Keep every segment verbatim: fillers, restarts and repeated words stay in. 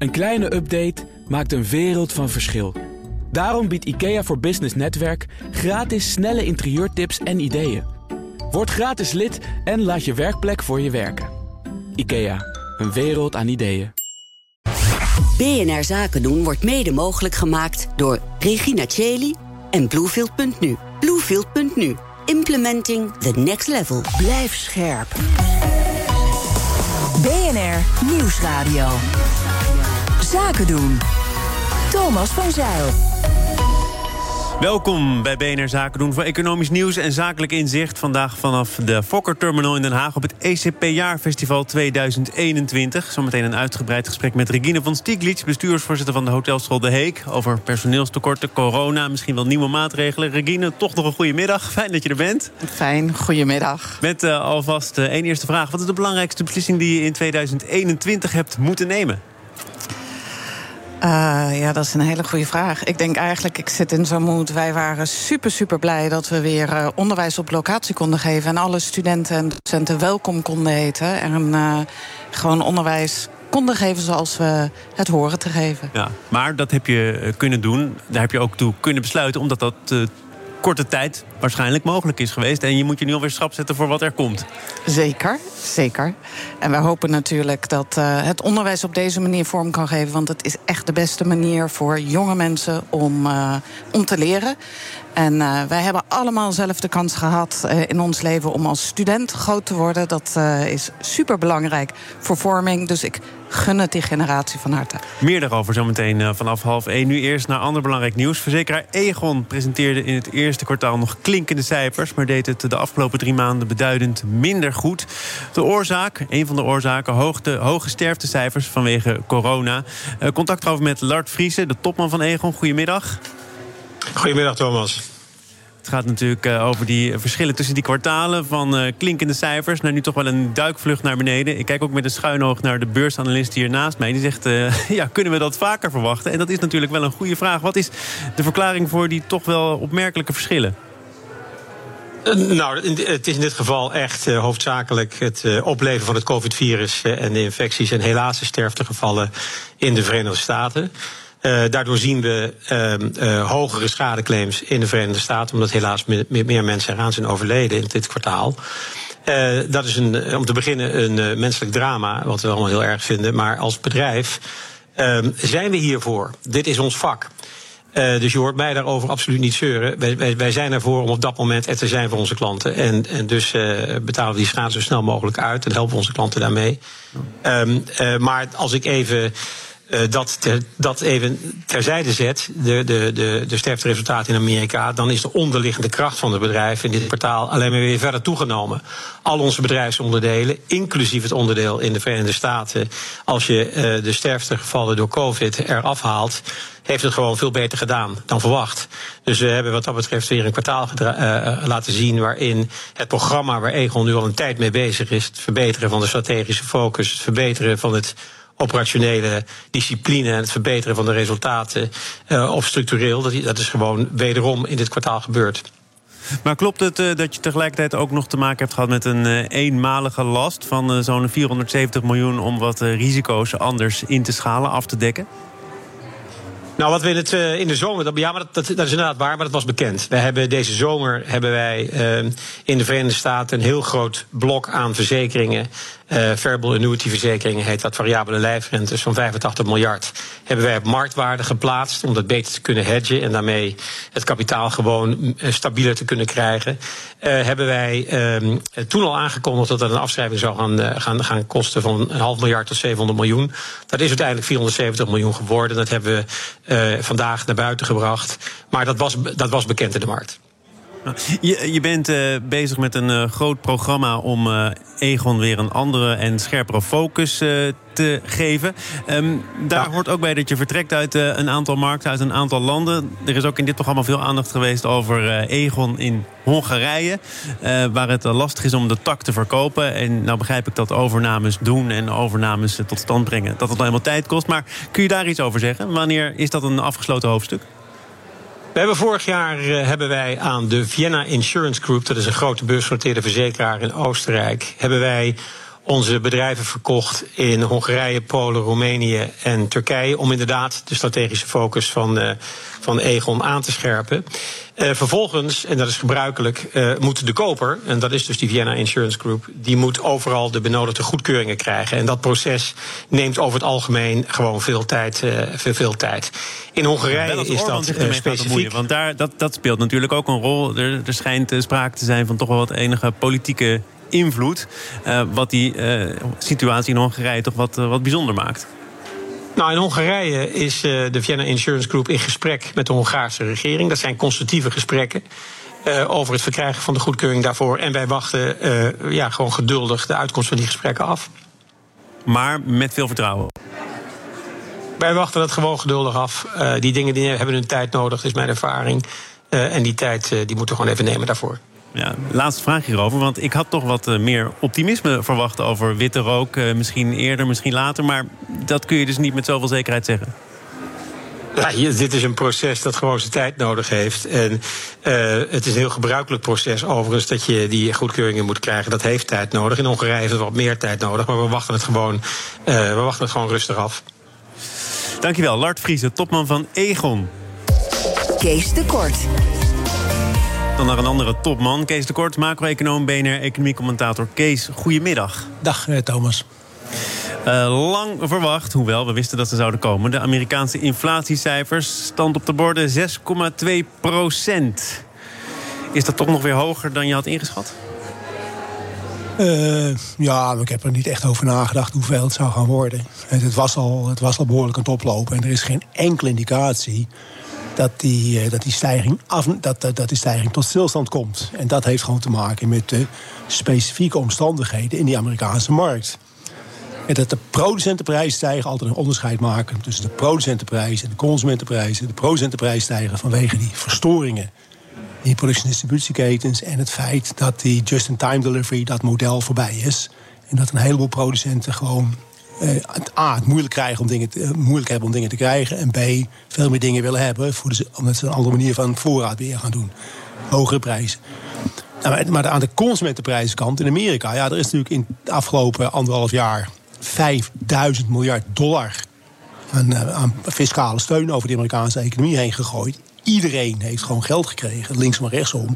Een kleine update maakt een wereld van verschil. Daarom biedt IKEA voor Business Netwerk gratis snelle interieurtips en ideeën. Word gratis lid en laat je werkplek voor je werken. IKEA, een wereld aan ideeën. B N R Zaken doen wordt mede mogelijk gemaakt door Regina Cheli en Bluefield punt nu. Bluefield punt nu. Implementing the next level. Blijf scherp. B N R Nieuwsradio. Zaken doen. Thomas van Zijl. Welkom bij B N R Zaken doen voor economisch nieuws en zakelijk inzicht. Vandaag vanaf de Fokker Terminal in Den Haag op het E C P-jaarfestival tweeduizend eenentwintig. Zometeen een uitgebreid gesprek met Regine van Stieglitz, bestuursvoorzitter van de hotelschool De Heek, over personeelstekorten, corona, misschien wel nieuwe maatregelen. Regine, toch nog een goede middag. Fijn dat je er bent. Fijn, goedemiddag. Met uh, alvast uh, één eerste vraag. Wat is de belangrijkste beslissing die je in tweeduizend eenentwintig hebt moeten nemen? Uh, ja, dat is een hele goede vraag. Ik denk eigenlijk, ik zit in zo'n moed. Wij waren super, super blij dat we weer uh, onderwijs op locatie konden geven. En alle studenten en docenten welkom konden heten. En uh, gewoon onderwijs konden geven zoals we het horen te geven. Ja, maar dat heb je kunnen doen. Daar heb je ook toe kunnen besluiten, omdat dat Uh, korte tijd waarschijnlijk mogelijk is geweest. En je moet je nu alweer schrap zetten voor wat er komt. Zeker, zeker. En wij hopen natuurlijk dat uh, het onderwijs op deze manier vorm kan geven. Want het is echt de beste manier voor jonge mensen om, uh, om te leren. En uh, wij hebben allemaal zelf de kans gehad uh, in ons leven om als student groot te worden. Dat uh, is superbelangrijk voor vorming. Dus ik gun het die generatie van harte. Meer daarover zometeen uh, vanaf half één. Nu eerst naar ander belangrijk nieuws. Verzekeraar Aegon presenteerde in het eerste kwartaal nog klinkende cijfers, maar deed het de afgelopen drie maanden beduidend minder goed. De oorzaak, een van de oorzaken, hoogte, hoge sterftecijfers vanwege corona. Uh, contact over met Lard Friese, de topman van Aegon. Goedemiddag. Goedemiddag, Thomas. Het gaat natuurlijk uh, over die verschillen tussen die kwartalen van uh, klinkende cijfers naar nu toch wel een duikvlucht naar beneden. Ik kijk ook met een schuin oog naar de beursanalist hier naast mij. Die zegt, uh, ja, kunnen we dat vaker verwachten? En dat is natuurlijk wel een goede vraag. Wat is de verklaring voor die toch wel opmerkelijke verschillen? Nou, het is in dit geval echt uh, hoofdzakelijk het uh, opleven van het COVID-virus uh, en de infecties en helaas de sterftegevallen in de Verenigde Staten. Uh, daardoor zien we uh, uh, hogere schadeclaims in de Verenigde Staten, omdat helaas meer, meer mensen eraan zijn overleden in dit kwartaal. Uh, dat is een, om te beginnen een uh, menselijk drama, wat we allemaal heel erg vinden. Maar als bedrijf uh, zijn we hiervoor. Dit is ons vak. Uh, dus je hoort mij daarover absoluut niet zeuren. Wij, wij, wij zijn ervoor om op dat moment er te zijn voor onze klanten. En, en dus uh, betalen we die schade zo snel mogelijk uit en helpen onze klanten daarmee. Um, uh, maar als ik even Uh, dat, ter, dat even terzijde zet, de, de, de, de sterfteresultaten in Amerika, dan is de onderliggende kracht van het bedrijf in dit kwartaal alleen maar weer verder toegenomen. Al onze bedrijfsonderdelen, inclusief het onderdeel in de Verenigde Staten, als je uh, de sterftegevallen door COVID eraf haalt, heeft het gewoon veel beter gedaan dan verwacht. Dus we hebben wat dat betreft weer een kwartaal gedra- uh, laten zien waarin het programma waar Aegon nu al een tijd mee bezig is, het verbeteren van de strategische focus, het verbeteren van het operationele discipline en het verbeteren van de resultaten uh, op structureel, dat, dat is gewoon wederom in dit kwartaal gebeurd. Maar klopt het uh, dat je tegelijkertijd ook nog te maken hebt gehad met een uh, eenmalige last van uh, zo'n vierhonderdzeventig miljoen om wat uh, risico's anders in te schalen, af te dekken? Nou, wat we in, het, uh, in de zomer, dat, ja, maar dat, dat, dat is inderdaad waar, maar dat was bekend. We hebben deze zomer hebben wij uh, in de Verenigde Staten een heel groot blok aan verzekeringen. Uh, variable annuity verzekeringen heet dat, variabele lijfrentes van vijfentachtig miljard. Hebben wij op marktwaarde geplaatst om dat beter te kunnen hedgen en daarmee het kapitaal gewoon uh, stabieler te kunnen krijgen. Uh, hebben wij uh, toen al aangekondigd dat dat een afschrijving zou gaan, uh, gaan, gaan kosten van een half miljard tot zevenhonderd miljoen. Dat is uiteindelijk vierhonderdzeventig miljoen geworden. Dat hebben we Uh, vandaag naar buiten gebracht. Maar dat was, dat was bekend in de markt. Je, je bent uh, bezig met een uh, groot programma om uh, Aegon weer een andere en scherpere focus uh, te geven. Um, daar ja. hoort ook bij dat je vertrekt uit uh, een aantal markten, uit een aantal landen. Er is ook in dit programma veel aandacht geweest over uh, Aegon in Hongarije, uh, waar het uh, lastig is om de tak te verkopen. En nou begrijp ik dat overnames doen en overnames uh, tot stand brengen, dat het al helemaal tijd kost. Maar kun je daar iets over zeggen? Wanneer is dat een afgesloten hoofdstuk? We hebben vorig jaar uh, hebben wij aan de Vienna Insurance Group, dat is een grote beursgenoteerde verzekeraar in Oostenrijk, hebben wij onze bedrijven verkocht in Hongarije, Polen, Roemenië en Turkije, om inderdaad de strategische focus van, uh, van Aegon aan te scherpen. Uh, vervolgens, en dat is gebruikelijk, uh, moet de koper, en dat is dus die Vienna Insurance Group, die moet overal de benodigde goedkeuringen krijgen. En dat proces neemt over het algemeen gewoon veel tijd. Uh, veel, veel tijd. In Hongarije ja, is dat uh, specifiek. Want daar, dat, dat speelt natuurlijk ook een rol. Er, er schijnt uh, sprake te zijn van toch wel wat enige politieke invloed, Uh, wat die uh, situatie in Hongarije toch wat, uh, wat bijzonder maakt. Nou, in Hongarije is uh, de Vienna Insurance Group in gesprek met de Hongaarse regering. Dat zijn constructieve gesprekken uh, over het verkrijgen van de goedkeuring daarvoor. En wij wachten uh, ja, gewoon geduldig de uitkomst van die gesprekken af. Maar met veel vertrouwen. Wij wachten dat gewoon geduldig af. Uh, die dingen die hebben hun tijd nodig, dat is mijn ervaring. Uh, en die tijd uh, die moeten we gewoon even nemen daarvoor. Ja, laatste vraag hierover, want ik had toch wat uh, meer optimisme verwacht over witte rook. Uh, misschien eerder, misschien later, maar dat kun je dus niet met zoveel zekerheid zeggen. Ja, hier, dit is een proces dat gewoon zijn tijd nodig heeft. En uh, het is een heel gebruikelijk proces overigens dat je die goedkeuringen moet krijgen. Dat heeft tijd nodig. In Hongarije heeft het wat meer tijd nodig, maar we wachten het gewoon, uh, we wachten het gewoon rustig af. Dankjewel, Lard Vriese, topman van Aegon. Kees de Kort. Dan naar een andere topman, Kees de Kort, macro-econoom, B N R, economiecommentator. Kees, goedemiddag. Dag, eh, Thomas. Uh, lang verwacht, hoewel we wisten dat ze zouden komen. De Amerikaanse inflatiecijfers, stand op de borden zes komma twee procent. Is dat toch nog weer hoger dan je had ingeschat? Uh, ja, ik heb er niet echt over nagedacht hoeveel het zou gaan worden. Het, het, was, al, het was al behoorlijk aan het oplopen. En er is geen enkele indicatie dat die, dat die, stijging, af, dat, dat, dat die stijging tot stilstand komt. En dat heeft gewoon te maken met de specifieke omstandigheden in die Amerikaanse markt. En dat de producentenprijzen stijgen, altijd een onderscheid maken tussen de producentenprijs en de consumentenprijzen. De producentenprijs stijgen vanwege die verstoringen in die productie- en distributieketens en het feit dat die just-in-time delivery, dat model, voorbij is. En dat een heleboel producenten gewoon Uh, A, het moeilijk, krijgen om dingen te, moeilijk hebben om dingen te krijgen. En B, veel meer dingen willen hebben voor de, omdat ze een andere manier van voorraad weer gaan doen. Hogere prijzen. Nou, maar aan de consumentenprijzenkant in Amerika, ja, er is natuurlijk in de afgelopen anderhalf jaar vijfduizend miljard dollar aan, aan fiscale steun over de Amerikaanse economie heen gegooid. Iedereen heeft gewoon geld gekregen, linksom en rechtsom.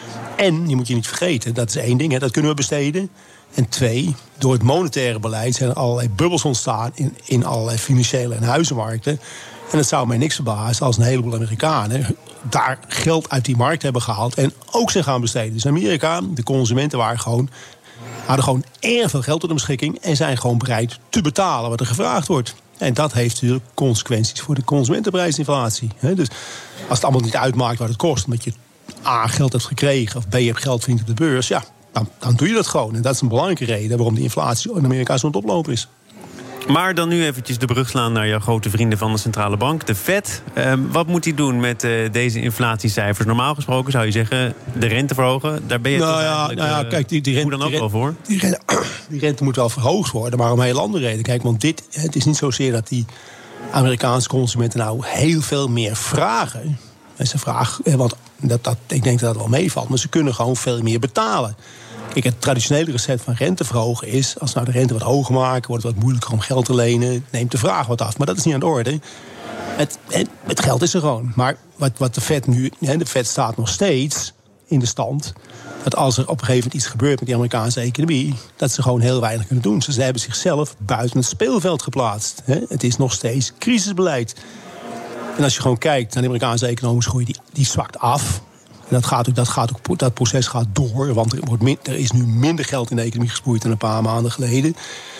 En, je moet je niet vergeten, dat is één ding, hè, dat kunnen we besteden. En twee, door het monetaire beleid zijn er allerlei bubbels ontstaan in, in allerlei financiële en huizenmarkten. En het zou mij niks verbazen als een heleboel Amerikanen daar geld uit die markt hebben gehaald en ook zijn gaan besteden. Dus Amerika, de consumenten waren gewoon, hadden gewoon erg veel geld tot de beschikking en zijn gewoon bereid te betalen wat er gevraagd wordt. En dat heeft natuurlijk consequenties voor de consumentenprijsinflatie. Dus als het allemaal niet uitmaakt wat het kost, omdat je A, geld hebt gekregen of B, je hebt geld verdiend op de beurs, ja, Dan, dan doe je dat gewoon. En dat is een belangrijke reden waarom die inflatie in Amerika zo aan het oplopen is. Maar dan nu eventjes de brug slaan naar jouw grote vrienden van de centrale bank, de Fed. Uh, wat moet hij doen met uh, deze inflatiecijfers? Normaal gesproken zou je zeggen, de rente verhogen. Daar ben je nou toch ja, eigenlijk nou ja, kijk, die, die rente, hoe dan ook die wel voor? Die rente, die rente moet wel verhoogd worden, maar om een hele andere reden. Kijk, want dit, het is niet zozeer dat die Amerikaanse consumenten nou heel veel meer vragen. En ze vragen, want dat, dat, ik denk dat dat wel meevalt, maar ze kunnen gewoon veel meer betalen. Kijk, het traditionele recept van rente verhogen is, als nou de rente wat hoger maken, wordt het wat moeilijker om geld te lenen, neemt de vraag wat af. Maar dat is niet aan de orde. Het, het, het geld is er gewoon. Maar wat, wat de Fed nu, de Fed staat nog steeds in de stand dat als er op een gegeven moment iets gebeurt met die Amerikaanse economie, dat ze gewoon heel weinig kunnen doen. Dus ze hebben zichzelf buiten het speelveld geplaatst. Het is nog steeds crisisbeleid. En als je gewoon kijkt naar de Amerikaanse economische groei, die, die zwakt af. En dat, gaat ook, dat, gaat ook, dat proces gaat door, want er, wordt min, er is nu minder geld in de economie gesproeid dan een paar maanden geleden.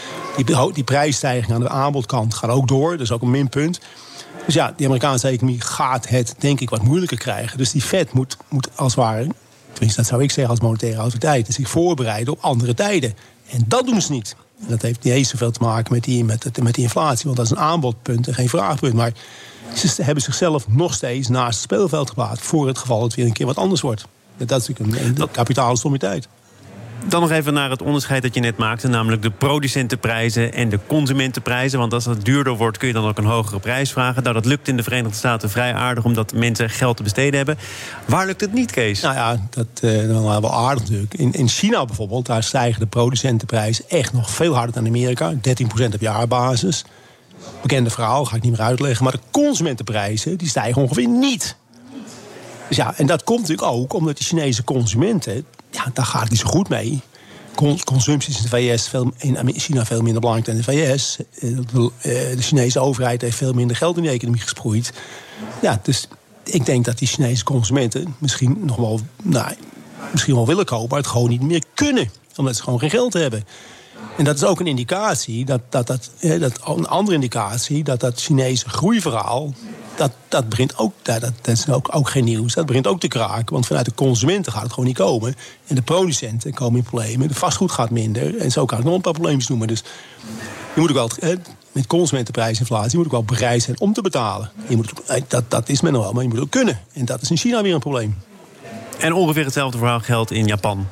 Die, die prijsstijging aan de aanbodkant gaat ook door, dat is ook een minpunt. Dus ja, die Amerikaanse economie gaat het, denk ik, wat moeilijker krijgen. Dus die Fed moet, moet als het ware, tenminste dat zou ik zeggen als monetaire autoriteit, zich voorbereiden op andere tijden. En dat doen ze niet. En dat heeft niet eens zoveel te maken met die, met, met die inflatie, want dat is een aanbodpunt en geen vraagpunt. Maar ze hebben zichzelf nog steeds naast het speelveld geplaatst voor het geval het weer een keer wat anders wordt. Dat is natuurlijk een, een kapitale sommiteit. Dan nog even naar het onderscheid dat je net maakte, namelijk de producentenprijzen en de consumentenprijzen. Want als dat duurder wordt, kun je dan ook een hogere prijs vragen. Nou, dat lukt in de Verenigde Staten vrij aardig, omdat mensen geld te besteden hebben. Waar lukt het niet, Kees? Nou ja, dat is uh, wel aardig natuurlijk. In, in China bijvoorbeeld, daar stijgen de producentenprijzen echt nog veel harder dan in Amerika. dertien procent op jaarbasis. Bekende verhaal, ga ik niet meer uitleggen. Maar de consumentenprijzen, die stijgen ongeveer niet. Dus ja, en dat komt natuurlijk ook omdat de Chinese consumenten, ja, daar gaat het niet zo goed mee. Consumptie is in de V S veel, in China veel minder belangrijk dan in de V S. De Chinese overheid heeft veel minder geld in de economie gesproeid. Ja, dus ik denk dat die Chinese consumenten misschien nog wel, nou, misschien wel willen kopen, maar het gewoon niet meer kunnen, omdat ze gewoon geen geld hebben. En dat is ook een indicatie, dat, dat, dat, dat, een andere indicatie, dat dat Chinese groeiverhaal, dat, dat begint ook, dat, dat is ook, ook geen nieuws, dat begint ook te kraken. Want vanuit de consumenten gaat het gewoon niet komen. En de producenten komen in problemen, de vastgoed gaat minder. En zo kan ik nog een paar probleempjes noemen. Dus je moet ook wel, met consumentenprijsinflatie moet ook wel bereid zijn om te betalen. Je moet, dat, dat is men nog wel, maar je moet ook kunnen. En dat is in China weer een probleem. En ongeveer hetzelfde verhaal geldt in Japan.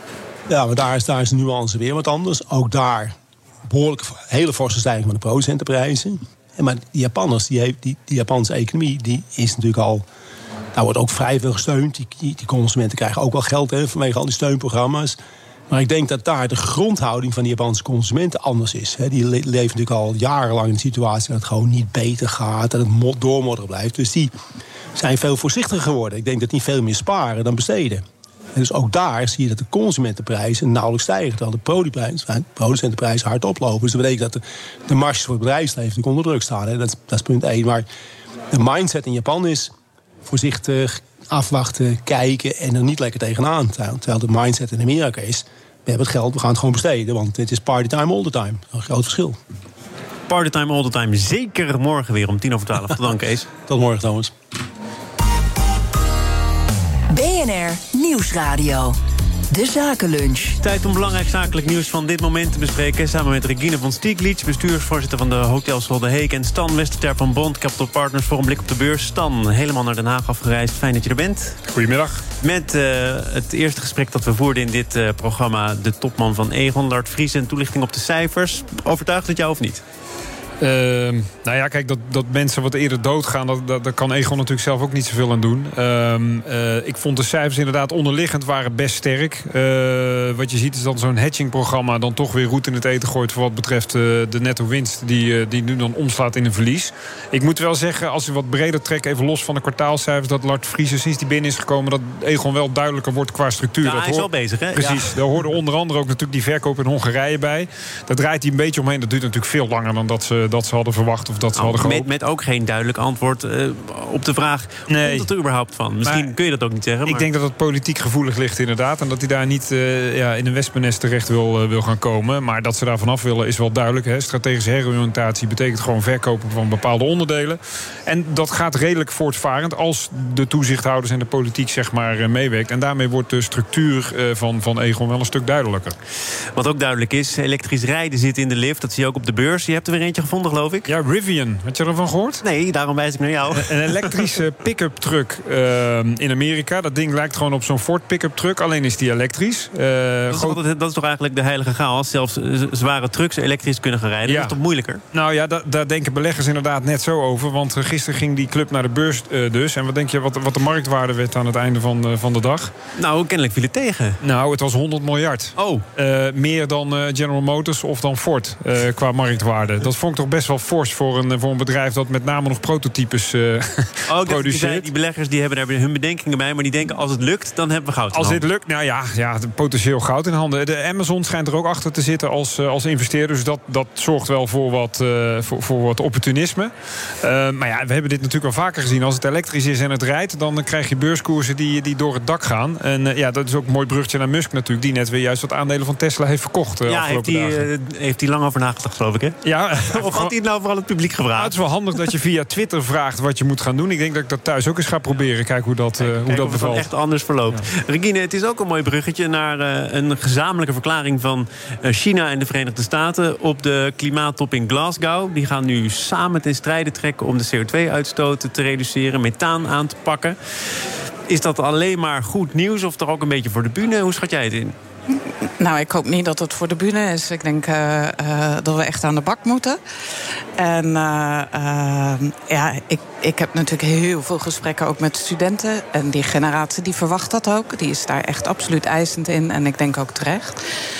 Ja, maar daar is, daar is de nuance weer wat anders. Ook daar behoorlijk hele forse stijging van de producentenprijzen. En maar die Japanners, die, heeft, die, die Japanse economie, die is natuurlijk al, daar wordt ook vrij veel gesteund. Die, die, die consumenten krijgen ook wel geld, hè, vanwege al die steunprogramma's. Maar ik denk dat daar de grondhouding van de Japanse consumenten anders is. Hè. Die le- leven natuurlijk al jarenlang in de situatie dat het gewoon niet beter gaat, dat het doormodderen blijft. Dus die zijn veel voorzichtiger geworden. Ik denk dat die veel meer sparen dan besteden. En dus ook daar zie je dat de consumentenprijzen nauwelijks stijgen, terwijl de producentenprijzen hard oplopen. Dus dat betekent dat de, de marges voor het bedrijfsleven natuurlijk onder druk staan. Hè. Dat, is, dat is punt één. Maar de mindset in Japan is voorzichtig, afwachten, kijken en er niet lekker tegenaan. Terwijl de mindset in Amerika is, we hebben het geld, we gaan het gewoon besteden. Want het is party time all the time. Een groot verschil. Party time all the time. Zeker morgen weer om tien over twaalf. Tot dan, Kees. Tot morgen, Thomas. B N R Nieuwsradio. De Zakenlunch. Tijd om belangrijk zakelijk nieuws van dit moment te bespreken. Samen met Regine van Stieglitz, bestuursvoorzitter van de Hotelschool De Heek, en Stan Westerterp van Bond Capital Partners voor een blik op de beurs. Stan, helemaal naar Den Haag afgereisd. Fijn dat je er bent. Goedemiddag. Met uh, het eerste gesprek dat we voerden in dit uh, programma, de topman van Aegon, Lard Vries, en toelichting op de cijfers. Overtuigt het jou of niet? Uh, nou ja, kijk, dat, dat mensen wat eerder doodgaan, dat, dat, daar kan Aegon natuurlijk zelf ook niet zoveel aan doen. Uh, uh, ik vond de cijfers inderdaad onderliggend waren best sterk. Uh, wat je ziet is dat zo'n hedgingprogramma dan toch weer roet in het eten gooit voor wat betreft uh, de netto winst die, uh, die nu dan omslaat in een verlies. Ik moet wel zeggen, als we wat breder trekken, even los van de kwartaalcijfers, dat Lard Vries sinds die binnen is gekomen, dat Aegon wel duidelijker wordt qua structuur. Ja, dat hij is hoort, wel bezig, hè? Precies, ja. Daar hoorde onder andere ook natuurlijk die verkoop in Hongarije bij. Daar draait hij een beetje omheen. Dat duurt natuurlijk veel langer dan dat ze dat ze hadden verwacht of dat ze nou, hadden gehoopt. Met, met ook geen duidelijk antwoord uh, op de vraag, nee. Komt het er überhaupt van? Misschien maar, kun je dat ook niet zeggen. Ik maar... denk dat het politiek gevoelig ligt inderdaad. En dat hij daar niet uh, ja, in een wespennest terecht wil, uh, wil gaan komen. Maar dat ze daar vanaf willen is wel duidelijk. Hè. Strategische heroriëntatie betekent gewoon verkopen van bepaalde onderdelen. En dat gaat redelijk voortvarend als de toezichthouders en de politiek zeg maar uh, meewerkt. En daarmee wordt de structuur uh, van, van Aegon wel een stuk duidelijker. Wat ook duidelijk is, elektrisch rijden zit in de lift. Dat zie je ook op de beurs. Je hebt er weer eentje gevonden, geloof ik. Ja, Rivian. Had je ervan gehoord? Nee, daarom wijs ik naar jou. Een elektrische pick-up truck uh, in Amerika. Dat ding lijkt gewoon op zo'n Ford pick-up truck. Alleen is die elektrisch. Uh, dat, is toch, dat is toch eigenlijk de heilige graal? Als zelfs zware trucks elektrisch kunnen gaan rijden. Ja. Dat is toch moeilijker? Nou ja, da- daar denken beleggers inderdaad net zo over. Want gisteren ging die club naar de beurs uh, dus. En wat denk je wat, wat de marktwaarde werd aan het einde van, uh, van de dag? Nou, kennelijk viel het tegen. Nou, het was honderd miljard. Oh. Uh, meer dan uh, General Motors of dan Ford uh, qua marktwaarde. Dat vond ik toch best wel fors voor een, voor een bedrijf dat met name nog prototypes uh, oh, produceert. Die, die beleggers die hebben daar hun bedenkingen bij, maar die denken als het lukt, dan hebben we goud in Als handen. dit lukt, nou ja, ja, potentieel goud in handen. De Amazon schijnt er ook achter te zitten als, als investeerder. Dus dat, dat zorgt wel voor wat, uh, voor, voor wat opportunisme. Uh, maar ja, we hebben dit natuurlijk al vaker gezien. Als het elektrisch is en het rijdt, dan krijg je beurskoersen die, die door het dak gaan. En uh, ja, dat is ook een mooi bruggetje naar Musk natuurlijk, die net weer juist wat aandelen van Tesla heeft verkocht. Uh, ja, heeft hij, uh, heeft hij lang over nagedacht, geloof ik, hè? Ja. Of had hij het nou vooral het publiek gevraagd? Nou, het is wel handig dat je via Twitter vraagt wat je moet gaan doen. Ik denk dat ik dat thuis ook eens ga proberen. Kijk hoe dat, uh, Kijk, hoe dat bevalt. Het echt anders verloopt. Ja. Regine, het is ook een mooi bruggetje naar uh, een gezamenlijke verklaring van uh, China en de Verenigde Staten op de klimaattop in Glasgow. Die gaan nu samen ten strijde trekken om de C O twee uitstoot te reduceren, methaan aan te pakken. Is dat alleen maar goed nieuws of toch ook een beetje voor de bühne? Hoe schat jij het in? Nou, ik hoop niet dat het voor de bühne is. Ik denk uh, uh, dat we echt aan de bak moeten. En uh, uh, ja, ik, ik heb natuurlijk heel veel gesprekken ook met studenten. En die generatie die verwacht dat ook. Die is daar echt absoluut eisend in. En ik denk ook terecht.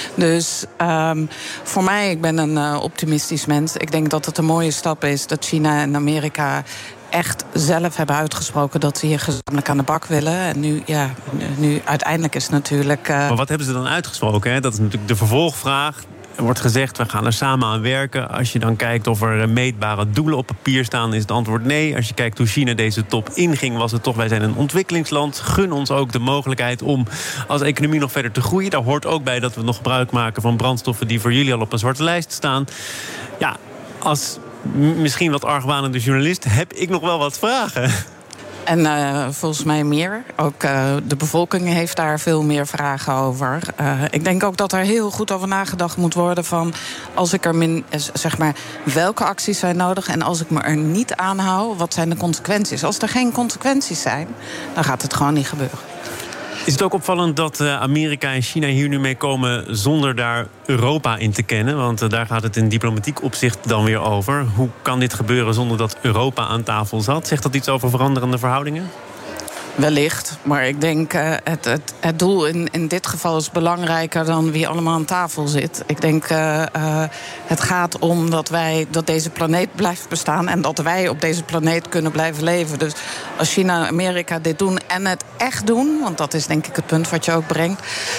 Dus um, voor mij, ik ben een uh, optimistisch mens. Ik denk dat het een mooie stap is dat China en Amerika echt zelf hebben uitgesproken dat ze hier gezamenlijk aan de bak willen. En nu, ja, nu uiteindelijk is het natuurlijk... Uh... Maar wat hebben ze dan uitgesproken? Hè? Dat is natuurlijk de vervolgvraag. Er wordt gezegd, we gaan er samen aan werken. Als je dan kijkt of er meetbare doelen op papier staan, is het antwoord nee. Als je kijkt hoe China deze top inging, was het toch, wij zijn een ontwikkelingsland. Gun ons ook de mogelijkheid om als economie nog verder te groeien. Daar hoort ook bij dat we nog gebruik maken van brandstoffen die voor jullie al op een zwarte lijst staan. Ja, als misschien wat argwanende journalist heb ik nog wel wat vragen. En uh, volgens mij meer. Ook uh, de bevolking heeft daar veel meer vragen over. Uh, ik denk ook dat er heel goed over nagedacht moet worden van, als ik er min, zeg maar, welke acties zijn nodig en als ik me er niet aan hou, wat zijn de consequenties? Als er geen consequenties zijn, dan gaat het gewoon niet gebeuren. Is het ook opvallend dat Amerika en China hier nu mee komen zonder daar Europa in te kennen? Want daar gaat het in diplomatiek opzicht dan weer over. Hoe kan dit gebeuren zonder dat Europa aan tafel zat? Zegt dat iets over veranderende verhoudingen? Wellicht, maar ik denk uh, het, het, het doel in, in dit geval is belangrijker dan wie allemaal aan tafel zit. Ik denk uh, uh, het gaat om dat, wij, dat deze planeet blijft bestaan en dat wij op deze planeet kunnen blijven leven. Dus als China en Amerika dit doen en het echt doen, want dat is denk ik het punt wat je ook brengt,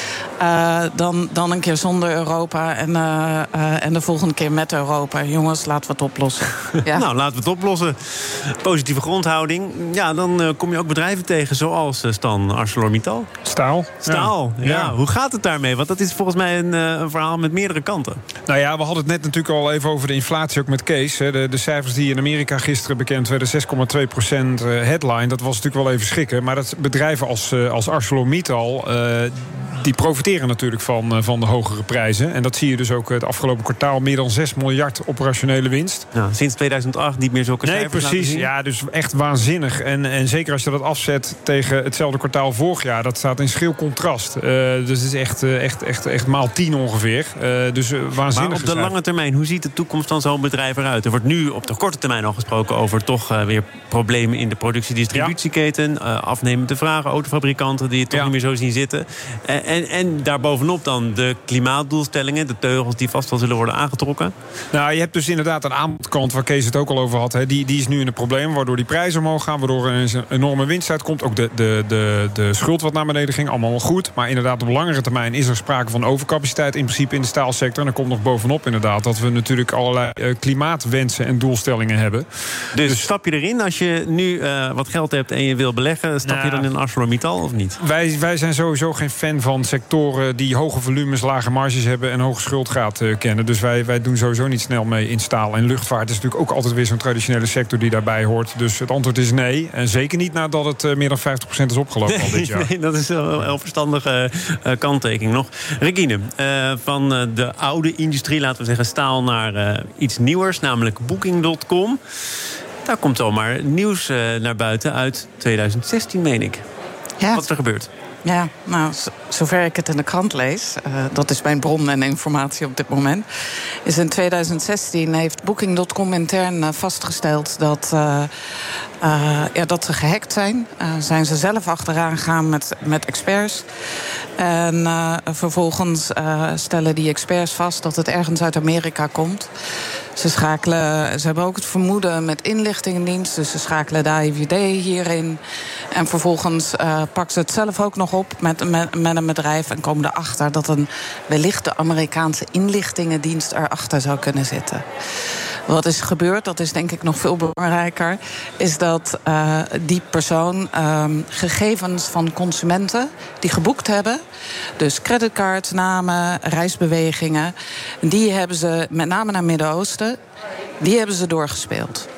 Uh, dan, dan een keer zonder Europa en, uh, uh, en de volgende keer met Europa. Jongens, laten we het oplossen. Ja. Nou, laten we het oplossen. Positieve grondhouding. Ja, dan uh, kom je ook bedrijven tegen zoals uh, Stan, ArcelorMittal. Staal. Staal, ja. ja. Hoe gaat het daarmee? Want dat is volgens mij een, uh, een verhaal met meerdere kanten. Nou ja, we hadden het net natuurlijk al even over de inflatie, ook met Kees. De, de cijfers die in Amerika gisteren bekend werden, zes komma twee procent headline. Dat was natuurlijk wel even schrikken. Maar dat bedrijven als, uh, als ArcelorMittal, Uh, die profiteren natuurlijk van, van de hogere prijzen. En dat zie je dus ook het afgelopen kwartaal. Meer dan zes miljard operationele winst. Ja, sinds tweeduizend acht niet meer zulke nee, cijfers. Nee, precies. Ja, dus echt waanzinnig. En, en zeker als je dat afzet tegen hetzelfde kwartaal vorig jaar. Dat staat in schril contrast. Uh, dus het is echt, echt, echt, echt maal tien ongeveer. Uh, dus uh, waanzinnig. Maar op de lange termijn, hoe ziet de toekomst van zo'n bedrijf eruit? Er wordt nu op de korte termijn al gesproken over toch uh, weer problemen in de productie-distributieketen. Ja. Uh, afnemende vragen, autofabrikanten die het toch ja. niet meer zo zien zitten. Uh, En, en daarbovenop dan de klimaatdoelstellingen, de teugels die vast wel zullen worden aangetrokken. Nou, je hebt dus inderdaad een aanbodkant waar Kees het ook al over had. Hè. Die, die is nu in een probleem, waardoor die prijzen omhoog gaan, waardoor er een enorme winst uitkomt. Ook de, de, de, de schuld wat naar beneden ging, allemaal wel goed. Maar inderdaad, op langere termijn is er sprake van overcapaciteit in principe in de staalsector. En er komt nog bovenop inderdaad dat we natuurlijk allerlei uh, klimaatwensen en doelstellingen hebben. Dus, dus stap je erin als je nu uh, wat geld hebt en je wil beleggen, stap nou, je dan in ArcelorMittal of niet? Wij, wij zijn sowieso geen fan van sectoren die hoge volumes, lage marges hebben en hoge schuldgraad uh, kennen. Dus wij, wij doen sowieso niet snel mee in staal. En luchtvaart is natuurlijk ook altijd weer zo'n traditionele sector die daarbij hoort. Dus het antwoord is nee. En zeker niet nadat het uh, meer dan vijftig procent is opgelopen nee, al dit jaar. Nee, dat is een heel verstandige uh, kanttekening nog. Regine, uh, van uh, de oude industrie, laten we zeggen staal, naar uh, iets nieuwers, namelijk Booking punt com. Daar komt zomaar nieuws uh, naar buiten uit tweeduizend zestien, meen ik. Ja. Wat is er gebeurd? Ja, nou, zover ik het in de krant lees, uh, dat is mijn bron en informatie op dit moment, is in tweeduizend zestien heeft Booking punt com intern uh, vastgesteld dat, uh, uh, ja, dat ze gehackt zijn. Uh, zijn ze zelf achteraan gegaan met, met experts. En uh, vervolgens uh, stellen die experts vast dat het ergens uit Amerika komt. Ze schakelen, ze hebben ook het vermoeden met inlichtingendienst, dus ze schakelen de A I V D hierin. En vervolgens uh, pakken ze het zelf ook nog op met, met, met een bedrijf en komen erachter dat een wellicht de Amerikaanse inlichtingendienst erachter zou kunnen zitten. Wat is gebeurd, dat is denk ik nog veel belangrijker, is dat uh, die persoon uh, gegevens van consumenten die geboekt hebben, dus creditcards, namen, reisbewegingen, die hebben ze met name naar Midden-Oosten, die hebben ze doorgespeeld.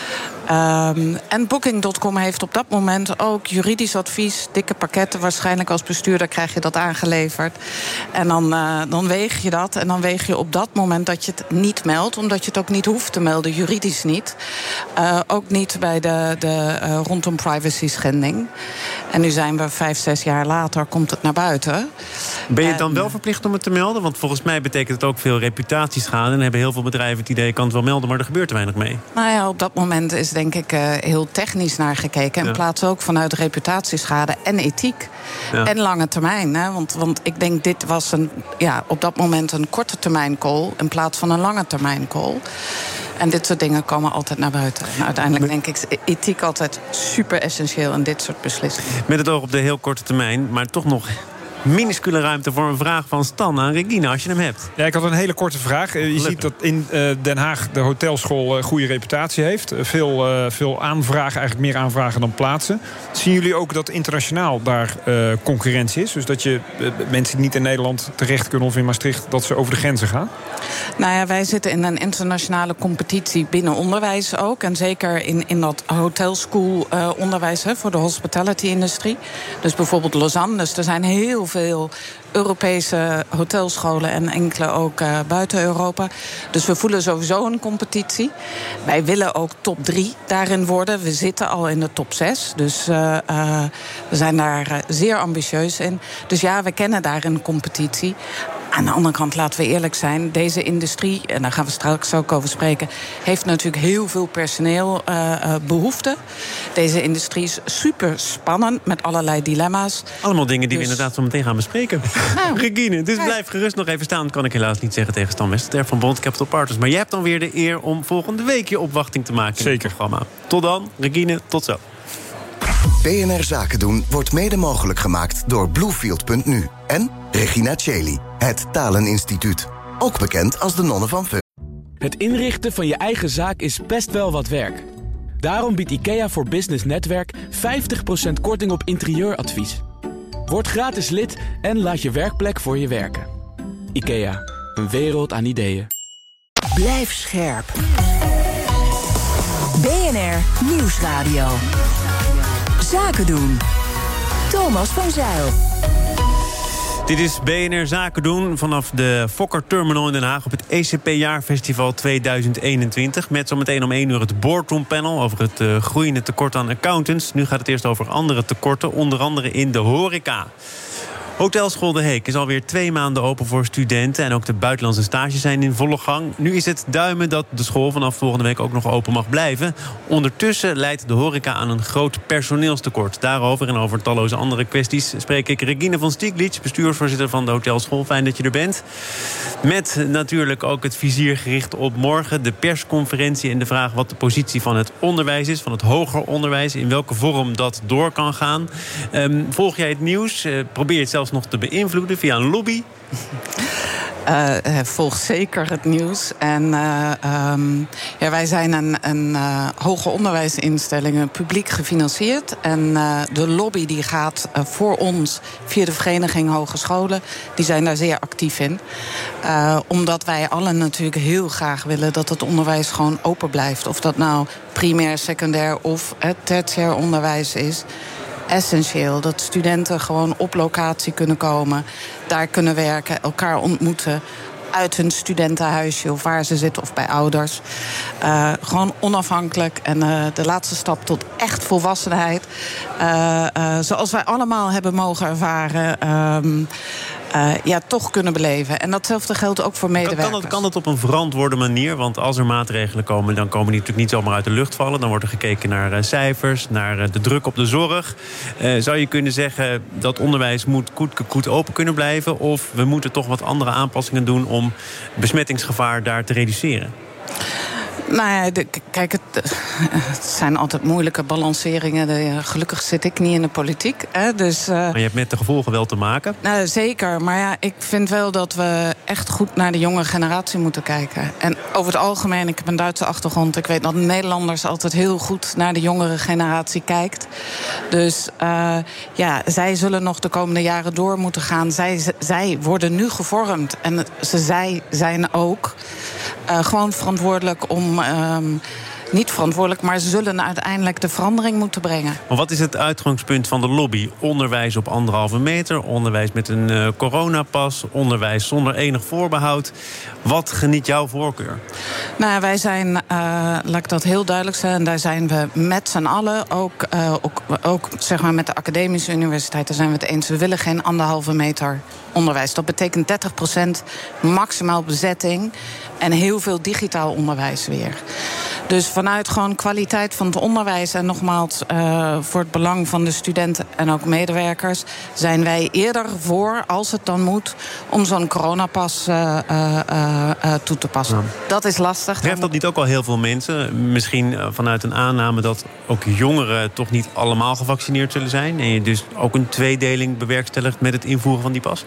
Um, en Booking punt com heeft op dat moment ook juridisch advies, dikke pakketten. Waarschijnlijk als bestuurder krijg je dat aangeleverd. En dan, uh, dan weeg je dat. En dan weeg je op dat moment dat je het niet meldt, omdat je het ook niet hoeft te melden, juridisch niet. Uh, ook niet bij de, de uh, rondom privacy schending. En nu zijn we vijf, zes jaar later, komt het naar buiten. Ben je en, dan wel uh, verplicht om het te melden? Want volgens mij betekent het ook veel reputatieschade. En hebben heel veel bedrijven het idee, je kan het wel melden, maar er gebeurt te weinig mee. Nou ja, op dat moment is denk ik uh, heel technisch naar gekeken. En ja. plaats ook vanuit reputatieschade en ethiek. Ja. En lange termijn. Hè? Want, want ik denk, dit was een, ja, op dat moment een korte termijn call in plaats van een lange termijn call. En dit soort dingen komen altijd naar buiten. En uiteindelijk denk ik, is ethiek altijd super essentieel in dit soort beslissingen. Met het oog op de heel korte termijn, maar toch nog minuscule ruimte voor een vraag van Stan aan Regina, als je hem hebt. Ja, ik had een hele korte vraag. Je Gelukkig. ziet dat in uh, Den Haag de hotelschool een goede reputatie heeft. Veel, uh, veel aanvragen, eigenlijk meer aanvragen dan plaatsen. Zien jullie ook dat internationaal daar uh, concurrentie is? Dus dat je uh, mensen die niet in Nederland terecht kunnen of in Maastricht, dat ze over de grenzen gaan? Nou ja, wij zitten in een internationale competitie binnen onderwijs ook. En zeker in, in dat hotelschool uh, onderwijs hè, voor de hospitality-industrie. Dus bijvoorbeeld Lausanne. Dus er zijn heel veel Europese hotelscholen en enkele ook uh, buiten Europa. Dus we voelen sowieso een competitie. Wij willen ook top drie daarin worden. We zitten al in de top zes. Dus uh, uh, we zijn daar uh, zeer ambitieus in. Dus ja, we kennen daar een competitie. Aan de andere kant, laten we eerlijk zijn, deze industrie, en daar gaan we straks ook over spreken, heeft natuurlijk heel veel personeel uh, uh, behoefte. Deze industrie is super spannend met allerlei dilemma's. Allemaal dingen die dus... we inderdaad zo meteen gaan bespreken. Nou, Regine, dus blijf gerust nog even staan. Dat kan ik helaas niet zeggen tegen Stan Westerterp van Bond Capital Partners. Maar jij hebt dan weer de eer om volgende week je opwachting te maken. Zeker. In het programma. Tot dan, Regine, tot zo. B N R Zaken doen wordt mede mogelijk gemaakt door Bluefield punt nu en Regina Cheli, het Taleninstituut. Ook bekend als de nonnen van Fun. Het inrichten van je eigen zaak is best wel wat werk. Daarom biedt IKEA voor Business Netwerk vijftig procent korting op interieuradvies. Word gratis lid en laat je werkplek voor je werken. IKEA, een wereld aan ideeën. Blijf scherp. B N R Nieuwsradio. Zaken doen. Thomas van Zijl. Dit is B N R Zaken doen vanaf de Fokker Terminal in Den Haag op het E C P Jaarfestival tweeduizend eenentwintig. Met zometeen om één uur het Boardroom Panel over het uh, groeiende tekort aan accountants. Nu gaat het eerst over andere tekorten, onder andere in de horeca. Hotelschool De Heek is alweer twee maanden open voor studenten. En ook de buitenlandse stages zijn in volle gang. Nu is het duimen dat de school vanaf volgende week ook nog open mag blijven. Ondertussen leidt de horeca aan een groot personeelstekort. Daarover en over talloze andere kwesties spreek ik Regine van Stieglitz, bestuursvoorzitter van de hotelschool. Fijn dat je er bent. Met natuurlijk ook het vizier gericht op morgen. De persconferentie en de vraag wat de positie van het onderwijs is. Van het hoger onderwijs. In welke vorm dat door kan gaan. Um, volg jij het nieuws? Uh, probeer je het zelfs nog te beïnvloeden via een lobby? Uh, volg zeker het nieuws. En uh, um, ja, wij zijn een, een uh, hoger onderwijsinstelling, publiek gefinancierd. En uh, de lobby die gaat uh, voor ons via de Vereniging Hogescholen, die zijn daar zeer actief in. Uh, omdat wij allen natuurlijk heel graag willen dat het onderwijs gewoon open blijft. Of dat nou primair, secundair of het tertiair onderwijs is. Essentieel dat studenten gewoon op locatie kunnen komen, daar kunnen werken, elkaar ontmoeten uit hun studentenhuisje of waar ze zitten of bij ouders. Uh, gewoon onafhankelijk en uh, de laatste stap tot echt volwassenheid. Uh, uh, zoals wij allemaal hebben mogen ervaren. Um, Uh, ja, toch kunnen beleven. En datzelfde geldt ook voor medewerkers. Kan, kan, het, kan het op een verantwoorde manier? Want als er maatregelen komen, dan komen die natuurlijk niet zomaar uit de lucht vallen. Dan wordt er gekeken naar uh, cijfers, naar uh, de druk op de zorg. Uh, zou je kunnen zeggen dat onderwijs moet goed, goed open kunnen blijven? Of we moeten toch wat andere aanpassingen doen om besmettingsgevaar daar te reduceren? Nou ja, de, kijk, het, het zijn altijd moeilijke balanceringen. De, gelukkig zit ik niet in de politiek. Hè, dus, uh, maar je hebt met de gevolgen wel te maken? Nou, zeker, maar ja, ik vind wel dat we echt goed naar de jonge generatie moeten kijken. En over het algemeen, ik heb een Duitse achtergrond. Ik weet dat Nederlanders altijd heel goed naar de jongere generatie kijkt. Dus uh, ja, zij zullen nog de komende jaren door moeten gaan. Zij, zij worden nu gevormd. En ze, zij zijn ook uh, gewoon verantwoordelijk om Um, niet verantwoordelijk, maar zullen uiteindelijk de verandering moeten brengen. Maar wat is het uitgangspunt van de lobby? Onderwijs op anderhalve meter, onderwijs met een uh, coronapas, onderwijs zonder enig voorbehoud. Wat geniet jouw voorkeur? Nou, wij zijn, uh, laat ik dat heel duidelijk zeggen, en daar zijn we met z'n allen, ook, uh, ook, ook zeg maar met de academische universiteiten zijn we het eens. We willen geen anderhalve meter onderwijs. Dat betekent dertig procent maximaal bezetting en heel veel digitaal onderwijs weer. Dus vanuit gewoon kwaliteit van het onderwijs en nogmaals uh, voor het belang van de studenten en ook medewerkers zijn wij eerder voor, als het dan moet, om zo'n coronapas uh, uh, uh, toe te passen. Ja. Dat is lastig. Treft dat niet ook al heel veel mensen? Misschien vanuit een aanname dat ook jongeren toch niet allemaal gevaccineerd zullen zijn en je dus ook een tweedeling bewerkstelligt met het invoeren van die pas?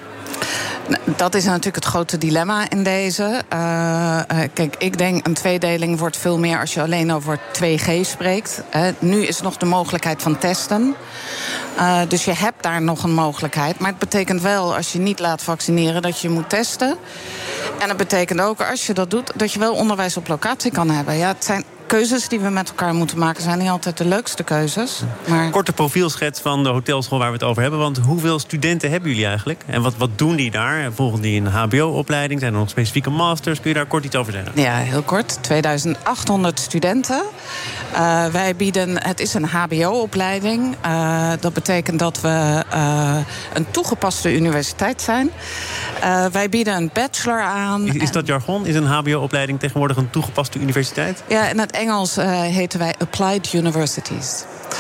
Dat is natuurlijk het grote dilemma in deze. Uh, uh, kijk, ik denk een tweedeling wordt veel meer als je alleen over twee G spreekt. Uh, nu is nog de mogelijkheid van testen. Uh, dus je hebt daar nog een mogelijkheid. Maar het betekent wel, als je niet laat vaccineren, dat je moet testen. En het betekent ook, als je dat doet, dat je wel onderwijs op locatie kan hebben. Ja, het zijn keuzes die we met elkaar moeten maken, zijn niet altijd de leukste keuzes. Maar... Korte profielschets van de hotelschool waar we het over hebben. Want hoeveel studenten hebben jullie eigenlijk? En wat, wat doen die daar? Volgen die een H B O-opleiding? Zijn er nog specifieke masters? Kun je daar kort iets over zeggen? Ja, heel kort. tweeduizend achthonderd studenten. Uh, wij bieden, het is een H B O-opleiding. Uh, dat betekent dat we uh, een toegepaste universiteit zijn. Uh, wij bieden een bachelor aan. Is, is dat jargon? Is een H B O-opleiding tegenwoordig een toegepaste universiteit? Ja, in het Engels uh, heten wij Applied Universities.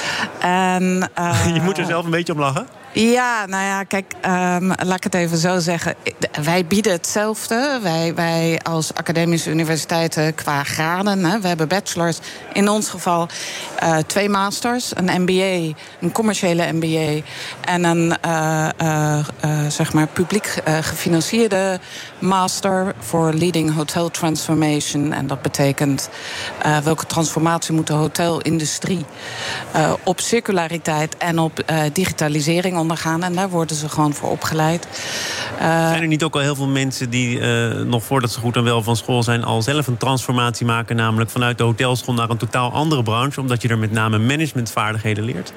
En, uh, je moet er zelf een beetje om lachen. Ja, nou ja, kijk, um, laat ik het even zo zeggen. Wij bieden hetzelfde. Wij, wij als academische universiteiten qua graden. Hè, we hebben bachelors, in ons geval uh, twee masters. Een M B A, een commerciële M B A... en een uh, uh, uh, zeg maar publiek uh, gefinancierde master... voor Leading Hotel Transformation. En dat betekent uh, welke transformatie moet de hotelindustrie... Uh, op circulariteit en op uh, digitalisering ondergaan. En daar worden ze gewoon voor opgeleid. Uh, zijn er niet ook al heel veel mensen die uh, nog voordat ze goed en wel van school zijn... al zelf een transformatie maken, namelijk vanuit de hotelschool naar een totaal andere branche... omdat je er met name managementvaardigheden leert?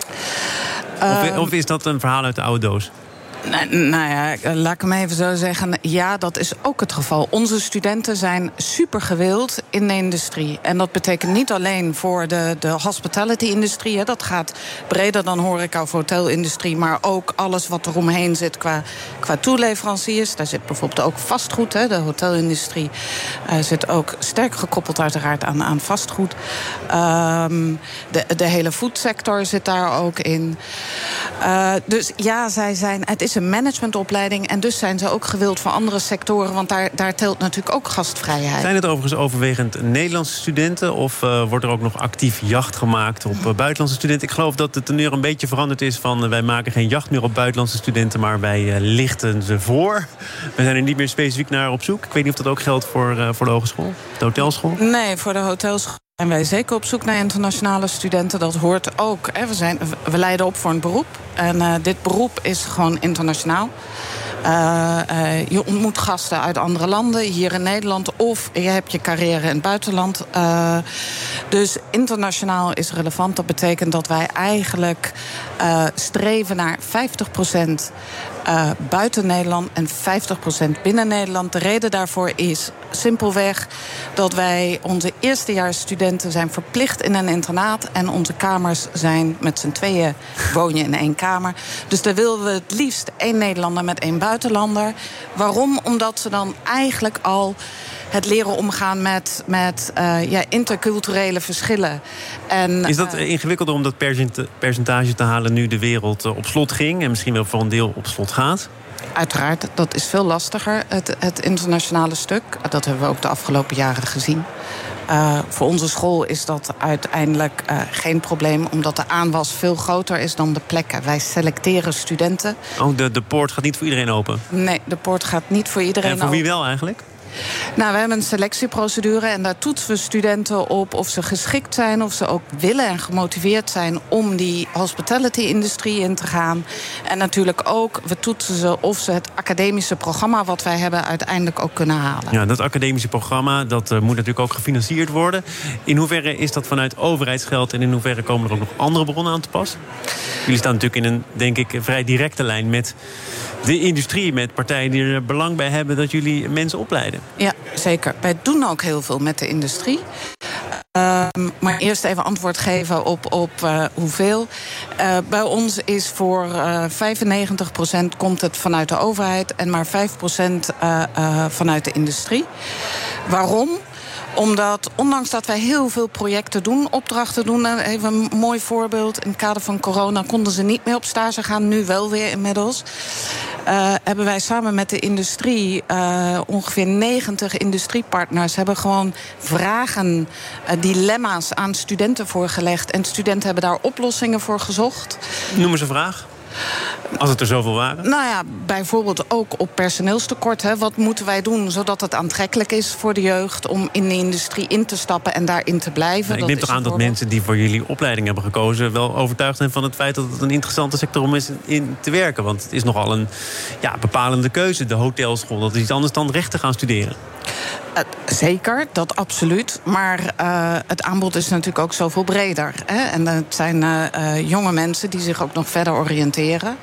Uh, of, of is dat een verhaal uit de oude doos? Nou, nou ja, laat ik hem even zo zeggen. Ja, dat is ook het geval. Onze studenten zijn super gewild in de industrie. En dat betekent niet alleen voor de, de hospitality-industrie. Hè. Dat gaat breder dan horeca of hotelindustrie. Maar ook alles wat er omheen zit qua, qua toeleveranciers. Daar zit bijvoorbeeld ook vastgoed. Hè. De hotelindustrie uh, zit ook sterk gekoppeld uiteraard aan, aan vastgoed. Um, de, de hele foodsector zit daar ook in. Uh, dus ja, zij zijn... Het is een managementopleiding en dus zijn ze ook gewild voor andere sectoren, want daar, daar telt natuurlijk ook gastvrijheid. Zijn het overigens overwegend Nederlandse studenten of uh, wordt er ook nog actief jacht gemaakt op uh, buitenlandse studenten? Ik geloof dat de teneur een beetje veranderd is van uh, wij maken geen jacht meer op buitenlandse studenten, maar wij uh, lichten ze voor. We zijn er niet meer specifiek naar op zoek. Ik weet niet of dat ook geldt voor, uh, voor de hogeschool, de hotelschool? Nee, voor de hotelschool zijn wij zeker op zoek naar internationale studenten. Dat hoort ook. Hè. We, zijn, we leiden op voor een beroep. En uh, dit beroep is gewoon internationaal. Uh, uh, je ontmoet gasten uit andere landen, hier in Nederland, of je hebt je carrière in het buitenland. Uh, dus internationaal is relevant. Dat betekent dat wij eigenlijk uh, streven naar vijftig procent uh, buiten Nederland en vijftig procent binnen Nederland. De reden daarvoor is simpelweg dat wij onze eerstejaarsstudenten zijn verplicht in een internaat en onze kamers zijn met z'n tweeën woon je in één kamer. Dus daar willen we het liefst één Nederlander met één buitenlander. Waarom? Omdat ze dan eigenlijk al het leren omgaan met, met uh, ja, interculturele verschillen. En, is dat uh, ingewikkelder om dat percentage te halen nu de wereld uh, op slot ging en misschien wel voor een deel op slot gaat? Uiteraard, dat is veel lastiger, het, het internationale stuk. Dat hebben we ook de afgelopen jaren gezien. Uh, voor onze school is dat uiteindelijk uh, geen probleem, omdat de aanwas veel groter is dan de plekken. Wij selecteren studenten. Oh, de, de poort gaat niet voor iedereen open? Nee, de poort gaat niet voor iedereen open. En voor wie wel eigenlijk? Nou, we hebben een selectieprocedure en daar toetsen we studenten op of ze geschikt zijn, of ze ook willen en gemotiveerd zijn om die hospitality-industrie in te gaan. En natuurlijk ook, we toetsen ze of ze het academische programma wat wij hebben uiteindelijk ook kunnen halen. Ja, dat academische programma, dat uh, moet natuurlijk ook gefinancierd worden. In hoeverre is dat vanuit overheidsgeld en in hoeverre komen er ook nog andere bronnen aan te pas? Jullie staan natuurlijk in een, denk ik, vrij directe lijn met de industrie, met partijen die er belang bij hebben dat jullie mensen opleiden. Ja, zeker. Wij doen ook heel veel met de industrie. Uh, maar eerst even antwoord geven op, op uh, hoeveel. Uh, bij ons is voor uh, vijfennegentig procent komt het vanuit de overheid en maar vijf procent uh, uh, vanuit de industrie. Waarom? Omdat, ondanks dat wij heel veel projecten doen, opdrachten doen, even een mooi voorbeeld, in het kader van corona konden ze niet meer op stage gaan, nu wel weer inmiddels. Uh, hebben wij samen met de industrie, uh, ongeveer negentig industriepartners, hebben gewoon vragen, uh, dilemma's aan studenten voorgelegd. En studenten hebben daar oplossingen voor gezocht. Noem eens een vraag. Als het er zoveel waren? Nou ja, bijvoorbeeld ook op personeelstekort. Hè. Wat moeten wij doen zodat het aantrekkelijk is voor de jeugd om in de industrie in te stappen en daarin te blijven? Nou, ik neem toch aan dat mensen die voor jullie opleiding hebben gekozen wel overtuigd zijn van het feit dat het een interessante sector om is in te werken. Want het is nogal een ja, bepalende keuze, de hotelschool. Dat is iets anders dan rechten gaan studeren. Uh, zeker, dat absoluut. Maar uh, het aanbod is natuurlijk ook zoveel breder. Hè? En het zijn uh, uh, jonge mensen die zich ook nog verder oriënteren.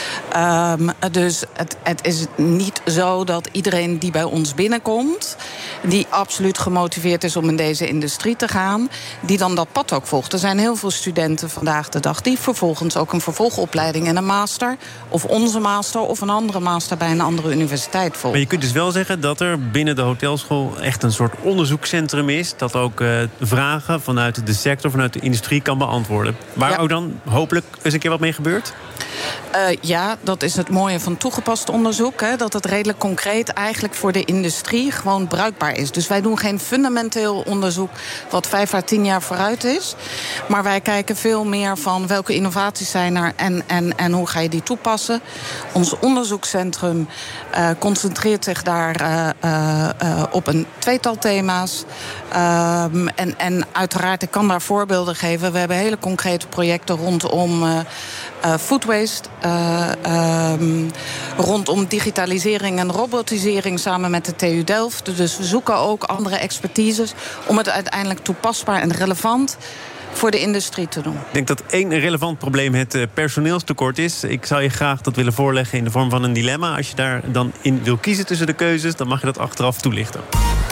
Um, dus het, het is niet zo dat iedereen die bij ons binnenkomt, die absoluut gemotiveerd is om in deze industrie te gaan, die dan dat pad ook volgt. Er zijn heel veel studenten vandaag de dag die vervolgens ook een vervolgopleiding en een master, of onze master, of een andere master bij een andere universiteit volgen. Maar je kunt dus wel zeggen dat er binnen de hotelschool echt een soort onderzoekscentrum is, dat ook uh, vragen vanuit de sector, vanuit de industrie kan beantwoorden. Waar ja. ook dan hopelijk eens een keer wat mee gebeurt? Uh, ja, dat is het mooie van toegepast onderzoek. Hè, dat het redelijk concreet eigenlijk voor de industrie gewoon bruikbaar is. Dus wij doen geen fundamenteel onderzoek wat vijf à tien jaar vooruit is. Maar wij kijken veel meer van welke innovaties zijn er en, en, en hoe ga je die toepassen. Ons onderzoekscentrum uh, concentreert zich daar uh, uh, uh, op een tweetal thema's. Uh, en, en uiteraard, ik kan daar voorbeelden geven. We hebben hele concrete projecten rondom uh, uh, food waste, uh, um, rondom digitalisering en robotisering samen met de T U Delft. Dus we zoeken ook andere expertises om het uiteindelijk toepasbaar en relevant voor de industrie te doen. Ik denk dat één relevant probleem het personeelstekort is. Ik zou je graag dat willen voorleggen in de vorm van een dilemma. Als je daar dan in wil kiezen tussen de keuzes, dan mag je dat achteraf toelichten.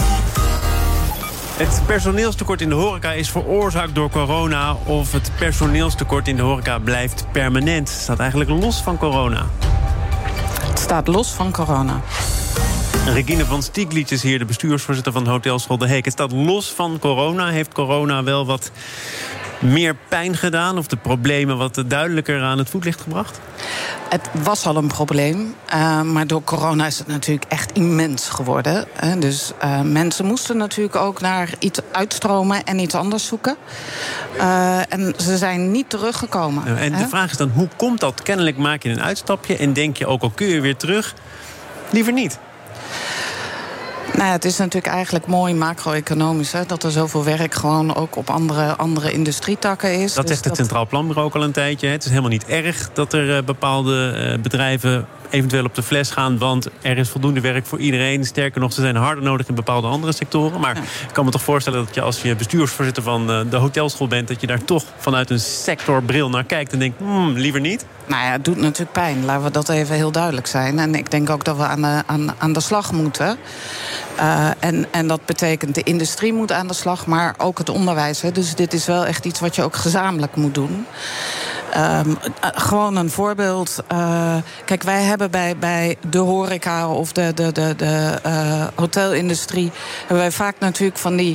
Het personeelstekort in de horeca is veroorzaakt door corona, of het personeelstekort in de horeca blijft permanent. Het staat eigenlijk los van corona. Het staat los van corona. Regine van Stieglitz is hier, de bestuursvoorzitter van de hotelschool De Heek. Het staat los van corona. Heeft corona wel wat meer pijn gedaan, of de problemen wat duidelijker aan het voetlicht gebracht? Het was al een probleem, uh, maar door corona is het natuurlijk echt immens geworden. Hè. Dus uh, mensen moesten natuurlijk ook naar iets uitstromen en iets anders zoeken. Uh, en ze zijn niet teruggekomen. Ja, en hè? de vraag is dan, hoe komt dat? Kennelijk maak je een uitstapje en denk je, ook al kun je weer terug, liever niet. Nou ja, het is natuurlijk eigenlijk mooi macro-economisch, hè, dat er zoveel werk gewoon ook op andere, andere industrietakken is. Dat dus zegt het dat... Centraal Planbureau ook al een tijdje. Het is helemaal niet erg dat er uh, bepaalde uh, bedrijven eventueel op de fles gaan, want er is voldoende werk voor iedereen. Sterker nog, ze zijn harder nodig in bepaalde andere sectoren. Maar ja. Ik kan me toch voorstellen dat je als je bestuursvoorzitter van uh, de hotelschool bent, dat je daar toch vanuit een sectorbril naar kijkt en denkt, hmm, liever niet. Nou ja, het doet natuurlijk pijn. Laten we dat even heel duidelijk zijn. En ik denk ook dat we aan de, aan, aan de slag moeten. Uh, en, en dat betekent de industrie moet aan de slag, maar ook het onderwijs. Hè. Dus dit is wel echt iets wat je ook gezamenlijk moet doen. Um, uh, gewoon een voorbeeld. Uh, kijk, wij hebben bij, bij de horeca of de, de, de, de uh, hotelindustrie, hebben wij vaak natuurlijk van die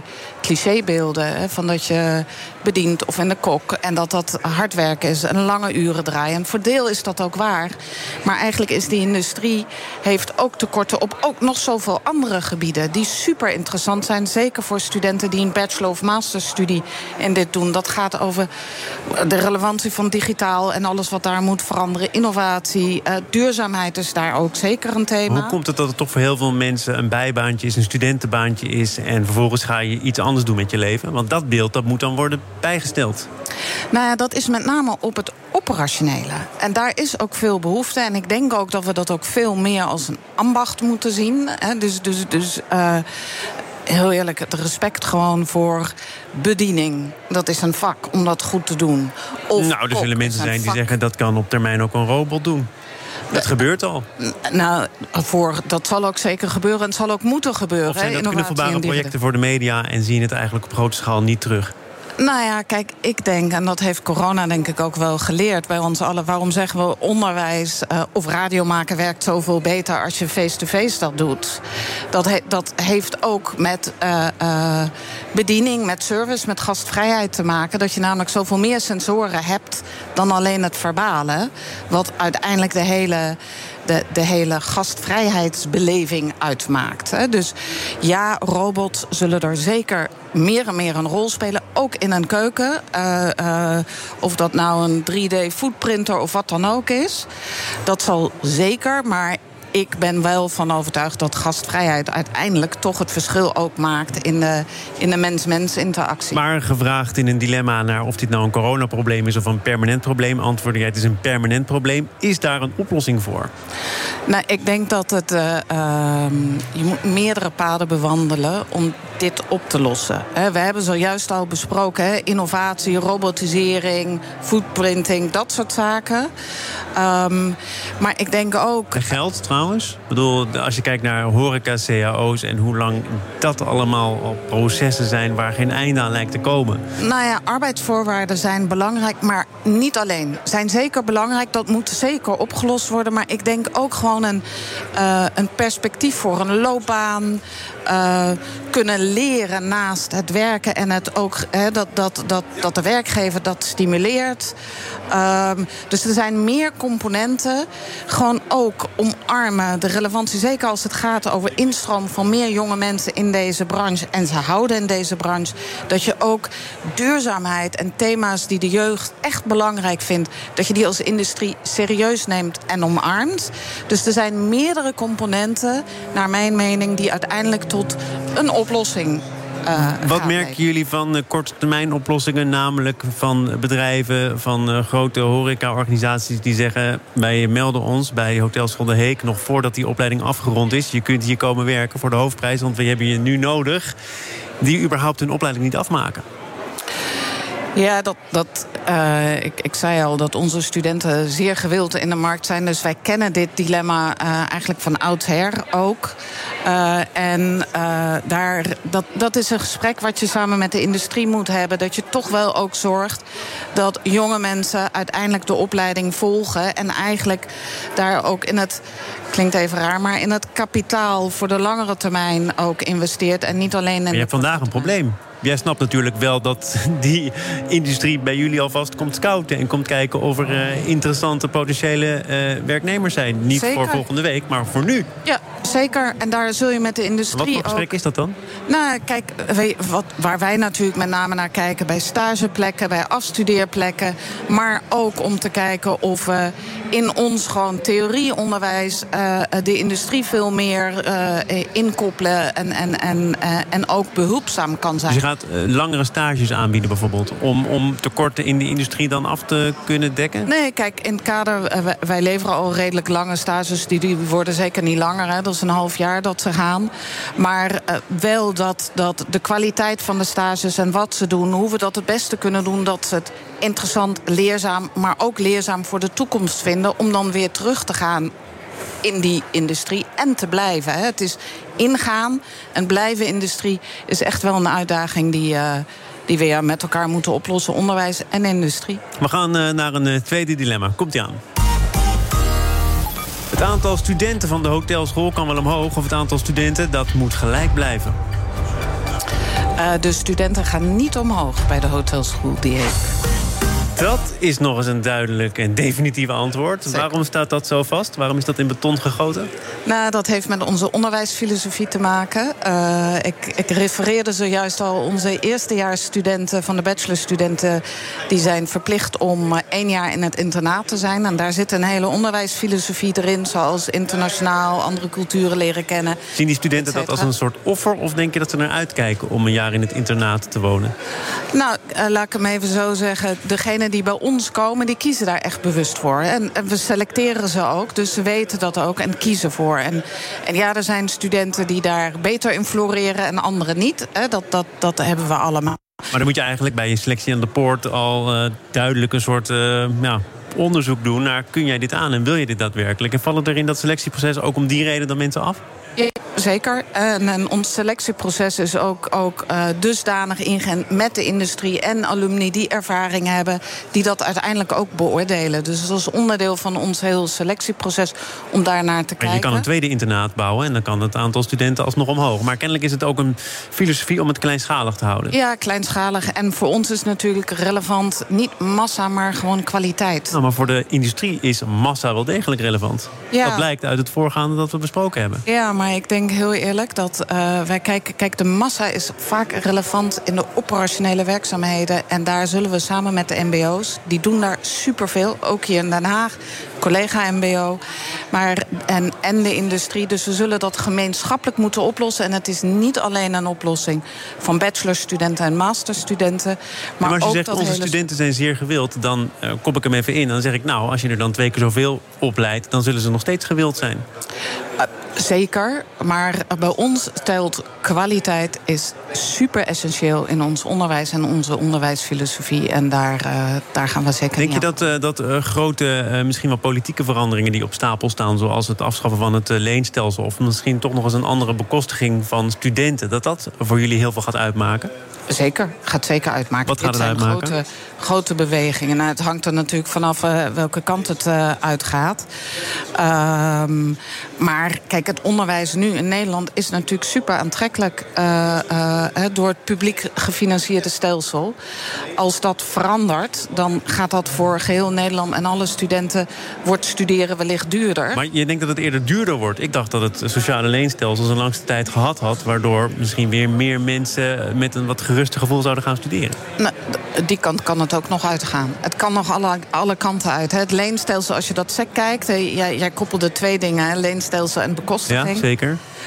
clichébeelden. Hè, van dat je bedient of in de kok. En dat dat hard werken is en lange uren draaien. En voor deel is dat ook waar. Maar eigenlijk is die industrie heeft ook tekorten op ook nog zoveel andere gebieden. Die super interessant zijn. Zeker voor studenten die een bachelor- of masterstudie in dit doen. Dat gaat over de relevantie van digitaal en alles wat daar moet veranderen. Innovatie, uh, duurzaamheid is daar ook zeker een thema. Hoe komt het dat het toch voor heel veel mensen een bijbaantje is, een studentenbaantje is en vervolgens ga je iets anders doen met je leven? Want dat beeld dat moet dan worden bijgesteld. Nou ja, dat is met name op het operationele. En daar is ook veel behoefte. En ik denk ook dat we dat ook veel meer als een ambacht moeten zien. Hè. Dus, dus, dus uh, heel eerlijk, het respect gewoon voor bediening. Dat is een vak om dat goed te doen. Of nou, er zullen mensen zijn die vak. zeggen dat kan op termijn ook een robot doen. Dat gebeurt al. Nou, voor, dat zal ook zeker gebeuren en het zal ook moeten gebeuren. Of zijn dat Innovatie knuffelbare projecten voor de media en zien het eigenlijk op grote schaal niet terug? Nou ja, kijk, ik denk, en dat heeft corona denk ik ook wel geleerd bij ons allen. Waarom zeggen we onderwijs uh, of radio maken werkt zoveel beter als je face-to-face dat doet? Dat, he, dat heeft ook met uh, uh, bediening, met service, met gastvrijheid te maken. Dat je namelijk zoveel meer sensoren hebt dan alleen het verbale. Wat uiteindelijk de hele... De, de hele gastvrijheidsbeleving uitmaakt. Hè. Dus ja, robots zullen er zeker meer en meer een rol spelen. Ook in een keuken. Uh, uh, of dat nou een drie D foodprinter of wat dan ook is. Dat zal zeker, maar ik ben wel van overtuigd dat gastvrijheid uiteindelijk toch het verschil ook maakt in de, in de mens-mens interactie. Maar gevraagd in een dilemma naar of dit nou een coronaprobleem is of een permanent probleem, antwoordde jij: het is een permanent probleem. Is daar een oplossing voor? Nou, ik denk dat het, uh, uh, je moet meerdere paden bewandelen om dit op te lossen. He, we hebben zojuist al besproken, he, innovatie, robotisering, footprinting, dat soort zaken. Um, maar ik denk ook... En geld trouwens? Ik bedoel, als je kijkt naar horeca, C A O's en hoe lang dat allemaal al processen zijn waar geen einde aan lijkt te komen. Nou ja, arbeidsvoorwaarden zijn belangrijk, maar niet alleen. Zijn zeker belangrijk, dat moet zeker opgelost worden. Maar ik denk ook gewoon een, uh, een perspectief voor een loopbaan. Uh, kunnen leren naast het werken en het ook he, dat, dat, dat, dat de werkgever dat stimuleert. Um, dus er zijn meer componenten. Gewoon ook omarmen de relevantie. Zeker als het gaat over instroom van meer jonge mensen in deze branche. En ze houden in deze branche. Dat je ook duurzaamheid en thema's die de jeugd echt belangrijk vindt. Dat je die als industrie serieus neemt en omarmt. Dus er zijn meerdere componenten, naar mijn mening, die uiteindelijk tot een oplossing Uh, Wat merken jullie van uh, korte termijn oplossingen, namelijk van bedrijven, van uh, grote horecaorganisaties die zeggen: wij melden ons bij Hotelschool De Heek nog voordat die opleiding afgerond is. Je kunt hier komen werken voor de hoofdprijs, want we hebben je nu nodig. Die überhaupt hun opleiding niet afmaken. Ja, dat, dat, uh, ik, ik zei al dat onze studenten zeer gewild in de markt zijn. Dus wij kennen dit dilemma uh, eigenlijk van oudsher ook. Uh, en uh, daar, dat, dat is een gesprek wat je samen met de industrie moet hebben. Dat je toch wel ook zorgt dat jonge mensen uiteindelijk de opleiding volgen. En eigenlijk daar ook in het, klinkt even raar, maar in het kapitaal voor de langere termijn ook investeert. En niet alleen in. Maar je hebt vandaag een probleem. Jij snapt natuurlijk wel dat die industrie bij jullie alvast komt scouten en komt kijken of er uh, interessante potentiële uh, werknemers zijn. Niet zeker voor volgende week, maar voor nu. Ja, zeker. En daar zul je met de industrie ook... Wat voor gesprek is dat dan? Nou, kijk, wat, waar wij natuurlijk met name naar kijken bij stageplekken, bij afstudeerplekken, maar ook om te kijken of we in ons gewoon theorieonderwijs uh, de industrie veel meer uh, inkoppelen en, en, en, uh, en ook behulpzaam kan zijn. Dus je gaat uh, langere stages aanbieden bijvoorbeeld, om, om tekorten in de industrie dan af te kunnen dekken? Nee, kijk, in het kader, uh, wij leveren al redelijk lange stages, die, die worden zeker niet langer, hè, dat is een half jaar dat ze gaan. Maar uh, wel dat, dat de kwaliteit van de stages en wat ze doen, hoe we dat het beste kunnen doen, dat ze het interessant, leerzaam, maar ook leerzaam voor de toekomst vinden, om dan weer terug te gaan in die industrie en te blijven. Hè. Het is ingaan en blijven industrie is echt wel een uitdaging die, uh, die we ja, met elkaar moeten oplossen, onderwijs en industrie. We gaan uh, naar een uh, tweede dilemma. Komt-ie aan. Het aantal studenten van de hotelschool kan wel omhoog, of het aantal studenten dat moet gelijk blijven. Uh, de studenten gaan niet omhoog bij de hotelschool die heeft. Dat is nog eens een duidelijk en definitief antwoord. Zeker. Waarom staat dat zo vast? Waarom is dat in beton gegoten? Nou, dat heeft met onze onderwijsfilosofie te maken. Uh, ik, ik refereerde zojuist al, onze eerstejaarsstudenten van de bachelorstudenten, die zijn verplicht om één jaar in het internaat te zijn. En daar zit een hele onderwijsfilosofie erin, zoals internationaal, andere culturen leren kennen. Zien die studenten dat als een soort offer, of denk je dat ze naar uitkijken om een jaar in het internaat te wonen? Nou, uh, laat ik hem even zo zeggen. Degene die bij ons komen, die kiezen daar echt bewust voor. En, en we selecteren ze ook, dus ze weten dat ook en kiezen voor. En, en ja, er zijn studenten die daar beter in floreren en anderen niet. Hè, dat, dat, dat hebben we allemaal. Maar dan moet je eigenlijk bij je selectie aan de poort al uh, duidelijk een soort uh, ja, onderzoek doen naar, kun jij dit aan en wil je dit daadwerkelijk? En vallen er in dat selectieproces ook om die reden dan mensen af? Ja, zeker. En, en ons selectieproces is ook, ook uh, dusdanig ingeënt met de industrie en alumni die ervaring hebben, die dat uiteindelijk ook beoordelen. Dus dat is onderdeel van ons heel selectieproces om daar naar te kijken. Je kan een tweede internaat bouwen en dan kan het aantal studenten alsnog omhoog. Maar kennelijk is het ook een filosofie om het kleinschalig te houden. Ja, kleinschalig. En voor ons is natuurlijk relevant niet massa, maar gewoon kwaliteit. Nou, maar voor de industrie is massa wel degelijk relevant. Ja. Dat blijkt uit het voorgaande dat we besproken hebben. Ja, maar ik denk heel eerlijk dat uh, wij kijken... Kijk, de massa is vaak relevant in de operationele werkzaamheden. En daar zullen we samen met de mbo's... die doen daar superveel, ook hier in Den Haag... collega-M B O, maar, en, en de industrie. Dus we zullen dat gemeenschappelijk moeten oplossen. En het is niet alleen een oplossing van bachelorstudenten en masterstudenten. Maar, maar als je ook zegt, dat onze hele... studenten zijn zeer gewild, dan uh, kop ik hem even in. Dan zeg ik, nou, als je er dan twee keer zoveel opleidt, dan zullen ze nog steeds gewild zijn. Uh, zeker, maar bij ons telt kwaliteit is super essentieel in ons onderwijs en onze onderwijsfilosofie. En daar, uh, daar gaan we zeker Denk niet je dat, uh, dat uh, grote, uh, misschien wel politieke veranderingen die op stapel staan, zoals het afschaffen van het uh, leenstelsel, of misschien toch nog eens een andere bekostiging van studenten, dat dat voor jullie heel veel gaat uitmaken? Zeker, gaat zeker uitmaken. Wat gaat Dit het zijn uitmaken? Grote, grote bewegingen. Nou, het hangt er natuurlijk vanaf uh, welke kant het uh, uitgaat. Um, maar kijk, het onderwijs nu in Nederland is natuurlijk super aantrekkelijk uh, uh, door het publiek gefinancierde stelsel. Als dat verandert, dan gaat dat voor geheel Nederland en alle studenten wordt studeren wellicht duurder. Maar je denkt dat het eerder duurder wordt. Ik dacht dat het sociale leenstelsel zijn langste tijd gehad had, waardoor misschien weer meer mensen met een wat geruster gevoel zouden gaan studeren. Nou, die kant kan het ook nog uitgaan. Het kan nog alle, alle kanten uit. Hè. Het leenstelsel, als je dat sec kijkt, jij, jij koppelde twee dingen, hè, leenstelsel en bekostiging. Ja, zeker.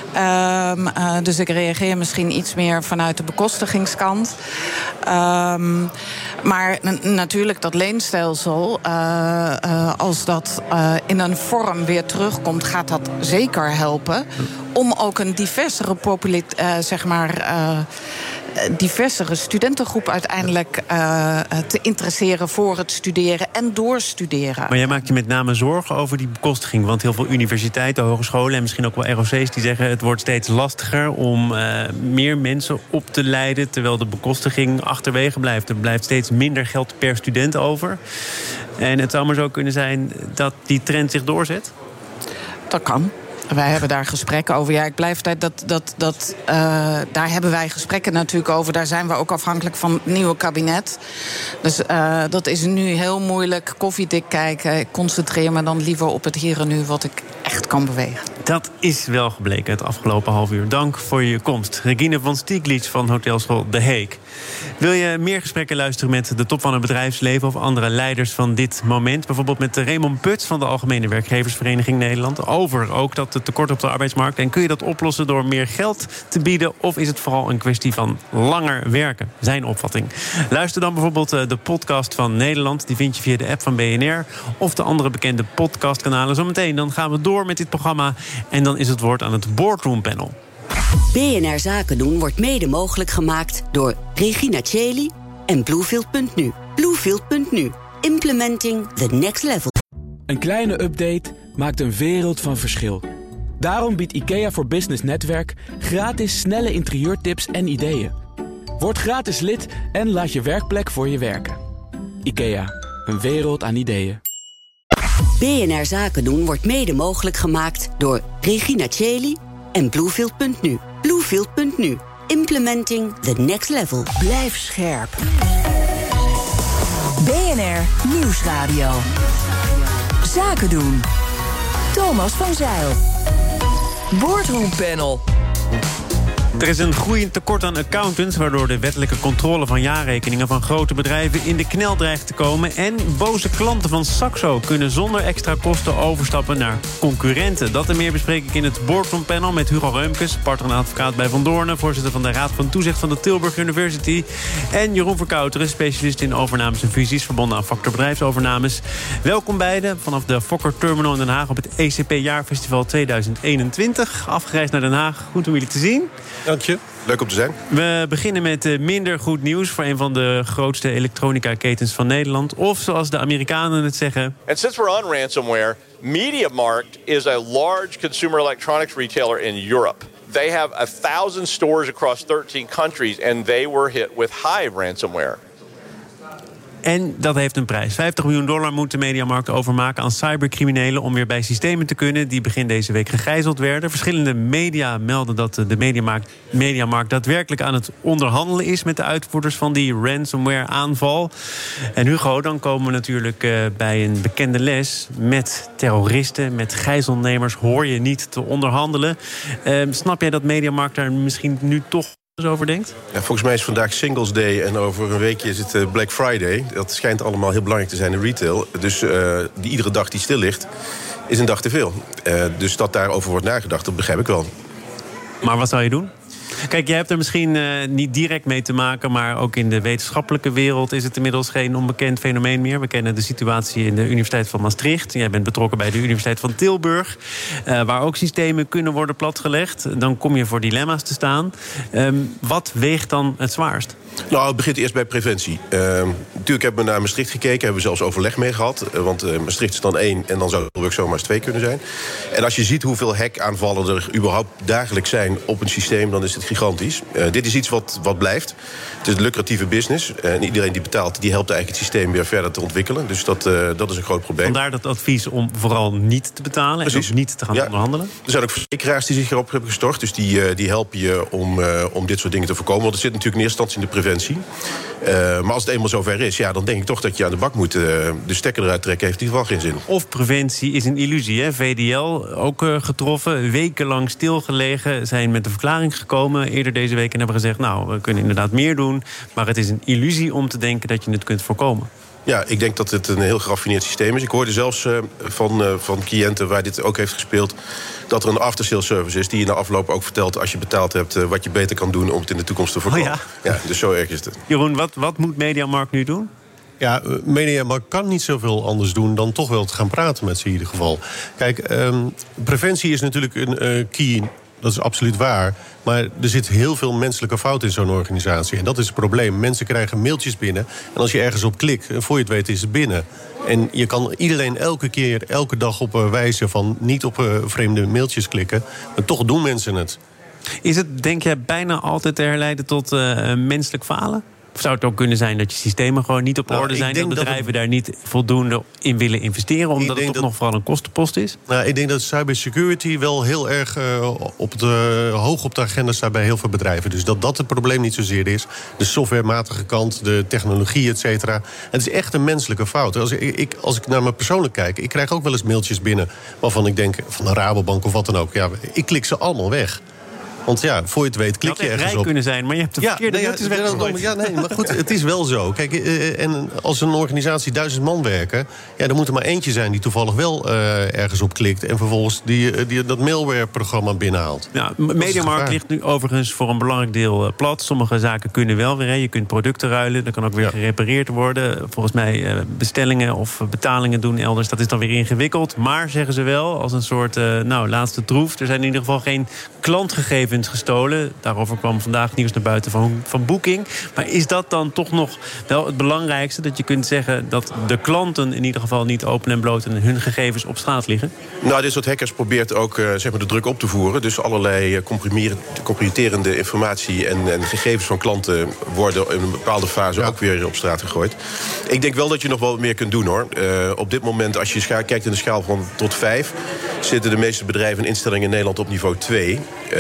Um, uh, dus ik reageer misschien iets meer vanuit de bekostigingskant. Um, maar n- natuurlijk dat leenstelsel, uh, uh, als dat uh, in een vorm weer terugkomt, gaat dat zeker helpen. Om ook een diversere popula- uh, zeg maar, uh, diversere studentengroep uiteindelijk uh, te interesseren voor het studeren en doorstuderen. Maar jij maakt je met name zorgen over die bekostiging. Want heel veel universiteiten, hogescholen en misschien ook wel R O C's die zeggen het wordt steeds lastiger om uh, meer mensen op te leiden, terwijl de bekostiging achterwege blijft. Er blijft steeds minder geld per student over. En het zou maar zo kunnen zijn dat die trend zich doorzet? Dat kan. Wij hebben daar gesprekken over. Ja, ik blijf daar. Dat, dat, dat, uh, daar hebben wij gesprekken natuurlijk over. Daar zijn we ook afhankelijk van het nieuwe kabinet. Dus uh, dat is nu heel moeilijk. Koffiedik kijken. Ik concentreer me dan liever op het hier en nu wat ik echt kan bewegen. Dat is wel gebleken het afgelopen half uur. Dank voor je komst. Regine van Stieglitz van Hotelschool De Heek. Wil je meer gesprekken luisteren met de top van het bedrijfsleven of andere leiders van dit moment? Bijvoorbeeld met Raymond Puts van de Algemene Werkgeversvereniging Nederland. Over ook dat het tekort op de arbeidsmarkt. En kun je dat oplossen door meer geld te bieden? Of is het vooral een kwestie van langer werken? Zijn opvatting. Luister dan bijvoorbeeld de podcast van Nederland. Die vind je via de app van B N R. Of de andere bekende podcastkanalen. Zometeen dan gaan we door met dit programma. En dan is het woord aan het Boardroom Panel. B N R Zaken doen wordt mede mogelijk gemaakt door Regina Cheli en Bluefield punt nu. Bluefield punt nu. Implementing the next level. Een kleine update maakt een wereld van verschil. Daarom biedt IKEA voor Business Netwerk gratis snelle interieurtips en ideeën. Word gratis lid en laat je werkplek voor je werken. IKEA, een wereld aan ideeën. B N R Zaken doen wordt mede mogelijk gemaakt door Regina Cheli en Bluefield punt nu. Bluefield punt nu. Implementing the next level. Blijf scherp. B N R Nieuwsradio. Zaken doen. Thomas van Zeil. Boardroompanel. Er is een groeiend tekort aan accountants, waardoor de wettelijke controle van jaarrekeningen van grote bedrijven in de knel dreigt te komen. En boze klanten van Saxo kunnen zonder extra kosten overstappen naar concurrenten. Dat en meer bespreek ik in het Boardroompanel met Hugo Reumkes, partner en advocaat bij Van Doornen, voorzitter van de Raad van Toezicht van de Tilburg University. En Jeroen Verkouteren, specialist in overnames en fusies, verbonden aan Factor bedrijfsovernames. Welkom beiden vanaf de Fokker Terminal in Den Haag op het E C P Jaarfestival tweeduizend eenentwintig. Afgereisd naar Den Haag. Goed om jullie te zien. Dank je. Leuk om te zijn. We beginnen met minder goed nieuws voor een van de grootste elektronica-ketens van Nederland. Of zoals de Amerikanen het zeggen. And since we're on ransomware, MediaMarkt is a large consumer electronics retailer in Europe. They have a thousand stores across thirteen countries and they were hit with Hive ransomware. En dat heeft een prijs. vijftig miljoen dollar moet de Mediamarkt overmaken aan cybercriminelen om weer bij systemen te kunnen die begin deze week gegijzeld werden. Verschillende media melden dat de Mediamarkt, Mediamarkt daadwerkelijk aan het onderhandelen is met de uitvoerders van die ransomware-aanval. En Hugo, dan komen we natuurlijk uh, bij een bekende les. Met terroristen, met gijzelnemers hoor je niet te onderhandelen. Uh, snap jij dat Mediamarkt daar misschien nu toch over denkt? Ja, volgens mij is vandaag Singles Day en over een weekje is het Black Friday. Dat schijnt allemaal heel belangrijk te zijn in retail. Dus uh, die, iedere dag die stil ligt, is een dag te veel. Uh, dus dat daarover wordt nagedacht, dat begrijp ik wel. Maar wat zou je doen? Kijk, jij hebt er misschien uh, niet direct mee te maken, maar ook in de wetenschappelijke wereld is het inmiddels geen onbekend fenomeen meer. We kennen de situatie in de Universiteit van Maastricht. Jij bent betrokken bij de Universiteit van Tilburg, uh, waar ook systemen kunnen worden platgelegd. Dan kom je voor dilemma's te staan. Um, wat weegt dan het zwaarst? Nou, het begint eerst bij preventie. Uh, natuurlijk hebben we naar Maastricht gekeken, hebben we zelfs overleg mee gehad. Uh, want uh, Maastricht is dan één en dan zou Tilburg zomaar eens twee kunnen zijn. En als je ziet hoeveel hackaanvallen er überhaupt dagelijks zijn op een systeem, dan is het gigantisch. Uh, dit is iets wat, wat blijft. Het is een lucratieve business. Uh, en iedereen die betaalt, die helpt eigenlijk het systeem weer verder te ontwikkelen. Dus dat, uh, dat is een groot probleem. Vandaar dat advies om vooral niet te betalen. Precies. En ook niet te gaan ja. onderhandelen. Er zijn ook verzekeraars die zich erop hebben gestort. Dus die, uh, die helpen je om, uh, om dit soort dingen te voorkomen. Want het zit natuurlijk in eerste instantie in de preventie. Uh, maar als het eenmaal zover is, ja, dan denk ik toch dat je aan de bak moet. Uh, de stekker eruit trekken heeft in ieder geval geen zin. Of preventie is een illusie, hè? V D L ook uh, getroffen, wekenlang stilgelegen, zijn met de verklaring gekomen eerder deze week en hebben gezegd, nou, we kunnen inderdaad meer doen, maar het is een illusie om te denken dat je het kunt voorkomen. Ja, ik denk dat het een heel geraffineerd systeem is. Ik hoorde zelfs uh, van, uh, van cliënten waar dit ook heeft gespeeld, dat er een after-sales service is die je na afloop ook vertelt als je betaald hebt uh, wat je beter kan doen om het in de toekomst te voorkomen. Oh ja. Ja, dus zo erg is het. Jeroen, wat, wat moet Mediamarkt nu doen? Ja, Mediamarkt kan niet zoveel anders doen dan toch wel te gaan praten met ze in ieder geval. Kijk, um, preventie is natuurlijk een uh, key. Dat is absoluut waar. Maar er zit heel veel menselijke fout in zo'n organisatie. En dat is het probleem. Mensen krijgen mailtjes binnen. En als je ergens op klikt, voor je het weet is het binnen. En je kan iedereen elke keer, elke dag op wijzen van niet op uh, vreemde mailtjes klikken. Maar toch doen mensen het. Is het, denk jij, bijna altijd te herleiden tot uh, menselijk falen? Of zou het ook kunnen zijn dat je systemen gewoon niet op nou, orde zijn, dat bedrijven dat het... daar niet voldoende in willen investeren, omdat het toch dat... nog vooral een kostenpost is? Nou, ik denk dat cybersecurity wel heel erg uh, op de, hoog op de agenda staat bij heel veel bedrijven. Dus dat dat het probleem niet zozeer is. De softwarematige kant, de technologie, et cetera. Het is echt een menselijke fout. Als ik, als ik naar me persoonlijk kijk, ik krijg ook wel eens mailtjes binnen waarvan ik denk, van een Rabobank of wat dan ook. Ja, ik klik ze allemaal weg. Want ja, voor je het weet klik je, je ergens op. kunnen zijn, maar je hebt de verkeerde ja, nee, weggegooid. Ja, nee, maar goed, het is wel zo. Kijk, uh, en als een organisatie duizend man werken, ja, dan moet er maar eentje zijn die toevallig wel uh, ergens op klikt en vervolgens die, die dat malware-programma binnenhaalt. Ja, Mediamarkt ligt nu overigens voor een belangrijk deel plat. Sommige zaken kunnen wel weer. Hè. Je kunt producten ruilen, dat kan ook weer ja. gerepareerd worden. Volgens mij uh, bestellingen of betalingen doen elders, dat is dan weer ingewikkeld. Maar zeggen ze wel, als een soort uh, nou, laatste troef, er zijn in ieder geval geen klantgegevens gestolen. Daarover kwam vandaag nieuws naar buiten van, van Booking. Maar is dat dan toch nog wel het belangrijkste? Dat je kunt zeggen dat de klanten in ieder geval niet open en bloot en hun gegevens op straat liggen? Nou, dit soort hackers probeert ook uh, zeg maar de druk op te voeren. Dus allerlei compromitterende informatie en, en gegevens van klanten worden in een bepaalde fase ja. ook weer op straat gegooid. Ik denk wel dat je nog wel wat meer kunt doen, hoor. Uh, op dit moment, als je scha- kijkt in de schaal van tot vijf, zitten de meeste bedrijven en instellingen in Nederland op niveau twee. Uh, daar kan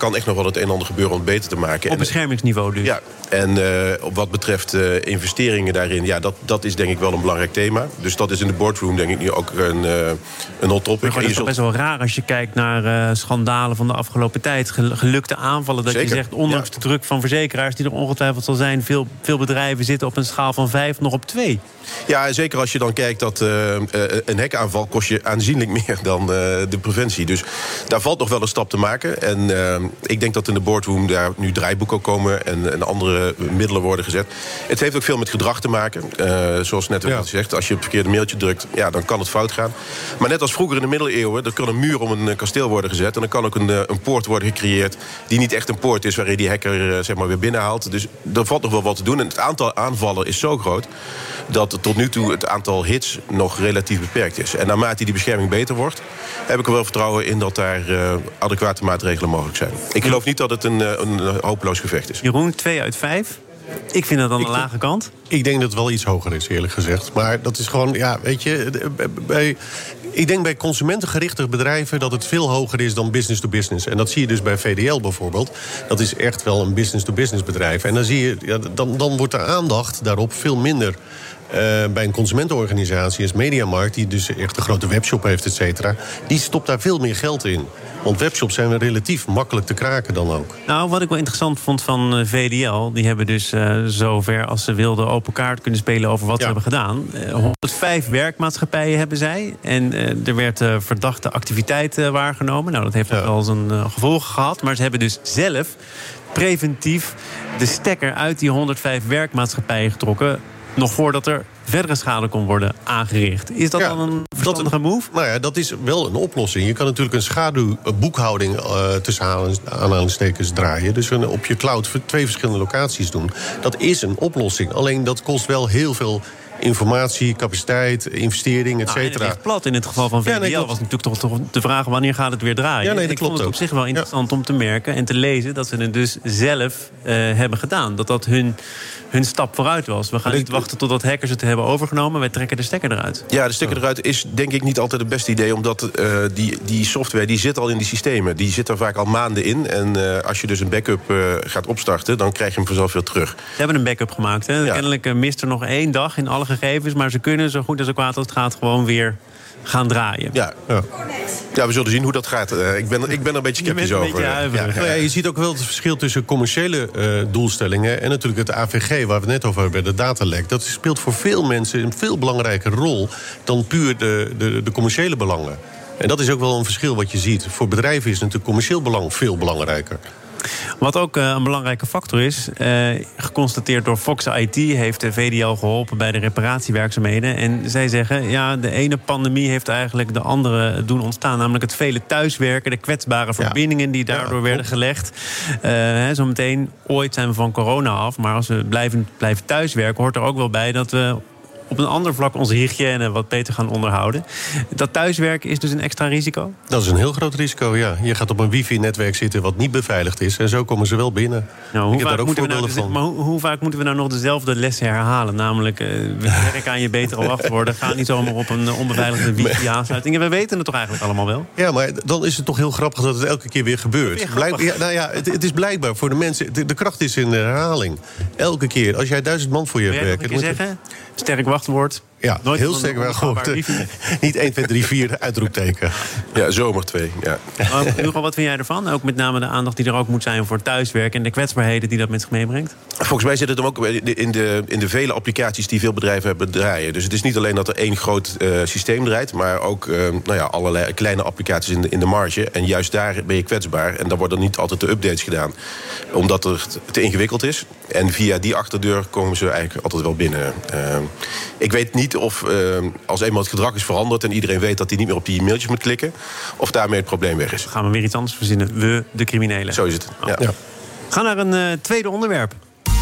kan echt nog wel het een en ander gebeuren om het beter te maken. Op beschermingsniveau dus? Ja, en uh, wat betreft uh, investeringen daarin... ja, dat, dat is denk ik wel een belangrijk thema. Dus dat is in de boardroom denk ik nu ook een, uh, een hot topic. Maar het is toch best wel raar als je kijkt naar uh, schandalen van de afgelopen tijd. Gelukte aanvallen, dat Zeker. je zegt, ondanks ja. de druk van verzekeraars... die er ongetwijfeld zal zijn, veel, veel bedrijven zitten op een schaal van vijf nog op twee. Ja, zeker als je dan kijkt dat uh, een hackaanval kost je aanzienlijk meer dan uh, de preventie. Dus daar valt nog wel een stap te maken. En uh, ik denk dat in de boardroom daar nu draaiboeken komen en, en andere middelen worden gezet. Het heeft ook veel met gedrag te maken. Uh, zoals net al ja. gezegd, als je op het verkeerde mailtje drukt, ja, dan kan het fout gaan. Maar net als vroeger in de middeleeuwen, er kan een muur om een kasteel worden gezet. En dan kan ook een, een poort worden gecreëerd die niet echt een poort is waarin die hacker uh, zeg maar weer binnenhaalt. Dus er valt nog wel wat te doen. En het aantal aanvallen is zo groot dat tot nu toe het aantal hits nog relatief beperkt is. En naarmate die bescherming beter wordt, heb ik er wel vertrouwen in dat daar uh, adequate maatregelen mogelijk zijn. Ik geloof niet dat het een, een, een hopeloos gevecht is. Jeroen, twee uit vijf. Ik vind dat aan de lage kant. Ik denk dat het wel iets hoger is, eerlijk gezegd. Maar dat is gewoon, ja, weet je... Bij, ik denk bij consumentengerichte bedrijven dat het veel hoger is dan business to business. En dat zie je dus bij V D L bijvoorbeeld. Dat is echt wel een business to business bedrijf. En dan zie je, ja, dan, dan wordt de aandacht daarop veel minder. Uh, bij een consumentenorganisatie als Mediamarkt, die dus echt een grote webshop heeft, et cetera, die stopt daar veel meer geld in. Want webshops zijn relatief makkelijk te kraken dan ook. Nou, wat ik wel interessant vond van V D L, die hebben dus uh, zover als ze wilden open kaart kunnen spelen over wat ja. ze hebben gedaan. Uh, honderdvijf werkmaatschappijen hebben zij. En uh, er werd uh, verdachte activiteit uh, waargenomen. Nou, dat heeft ja. wel zijn uh, gevolgen gehad. Maar ze hebben dus zelf preventief de stekker uit die honderdvijf werkmaatschappijen getrokken, nog voordat er verdere schade kon worden aangericht. Is dat ja, dan een verstandige move? Nou ja, dat is wel een oplossing. Je kan natuurlijk een schaduwboekhouding uh, tussen aanhalingstekens draaien. Dus een, op je cloud twee verschillende locaties doen. Dat is een oplossing. Alleen dat kost wel heel veel informatie, capaciteit, investering, et cetera. Nou, het ligt plat in het geval van V D L. Ja, nee, was natuurlijk toch, toch de vraag wanneer gaat het weer draaien. Ja, nee, dat ik klopt vond het ook. op zich wel interessant ja. om te merken en te lezen dat ze het dus zelf uh, hebben gedaan. Dat dat hun, hun stap vooruit was. We gaan niet wachten totdat hackers het hebben overgenomen. Wij trekken de stekker eruit. Ja, de stekker eruit is denk ik niet altijd het beste idee, omdat uh, die, die software die zit al in die systemen. Die zit er vaak al maanden in. En uh, als je dus een backup uh, gaat opstarten, dan krijg je hem vanzelf weer terug. Ze hebben een backup gemaakt. Hè? Ja. Kennelijk uh, mist er nog één dag in alle gegevens, maar ze kunnen zo goed als zo kwaad als het gaat gewoon weer gaan draaien. Ja, ja. ja we zullen zien hoe dat gaat. Uh, ik, ben, ik ben er een beetje sceptisch over. Beetje ja, ja. Nou ja, je ziet ook wel het verschil tussen commerciële uh, doelstellingen en natuurlijk het A V G, waar we het net over hebben, de datalek. Dat speelt voor veel mensen een veel belangrijke rol dan puur de, de, de commerciële belangen. En dat is ook wel een verschil wat je ziet. Voor bedrijven is natuurlijk commercieel belang veel belangrijker. Wat ook uh, een belangrijke factor is, uh, geconstateerd door Fox I T, heeft de V D L geholpen bij de reparatiewerkzaamheden. En zij zeggen, ja, de ene pandemie heeft eigenlijk de andere doen ontstaan. Namelijk het vele thuiswerken, de kwetsbare verbindingen die daardoor ja, werden gelegd. Uh, Zometeen, ooit zijn we van corona af, maar als we blijven, blijven thuiswerken, hoort er ook wel bij dat we op een ander vlak onze hygiëne wat beter gaan onderhouden. Dat thuiswerken is dus een extra risico? Dat is een heel groot risico, ja. Je gaat op een wifi-netwerk zitten wat niet beveiligd is, en zo komen ze wel binnen. Nou, hoe, vaak moeten we nou dus, maar hoe, hoe vaak moeten we nou nog dezelfde lessen herhalen? Namelijk, uh, werk aan je betere wachtwoorden. Ga niet zomaar op een onbeveiligde wifi-aansluiting. We weten het toch eigenlijk allemaal wel? Ja, maar dan is het toch heel grappig dat het elke keer weer gebeurt. Blijk, ja, nou ja, het, het is blijkbaar voor de mensen. De, de kracht is in de herhaling. Elke keer. Als jij duizend man voor je hebt werken. Wil je zeggen? Sterk wachtwoord. Ja, nooit heel sterk wachtwoord. Niet één, twee, drie, vier uitroepteken. Ja, zomer twee. Ja. Hugo, wat vind jij ervan? Ook met name de aandacht die er ook moet zijn voor thuiswerk en de kwetsbaarheden die dat met zich meebrengt? Volgens mij zit het hem ook in de, in de vele applicaties die veel bedrijven hebben draaien. Dus het is niet alleen dat er één groot uh, systeem draait, maar ook uh, nou ja, allerlei kleine applicaties in de, in de marge. En juist daar ben je kwetsbaar. En dan worden niet altijd de updates gedaan, omdat het te ingewikkeld is. En via die achterdeur komen ze eigenlijk altijd wel binnen. Uh, ik weet niet of uh, als eenmaal het gedrag is veranderd en iedereen weet dat hij niet meer op die mailtjes moet klikken, of daarmee het probleem weg is. Gaan we weer iets anders verzinnen? We, de criminelen. Zo is het. Oh. Ja. Ja. Ga naar een uh, tweede onderwerp.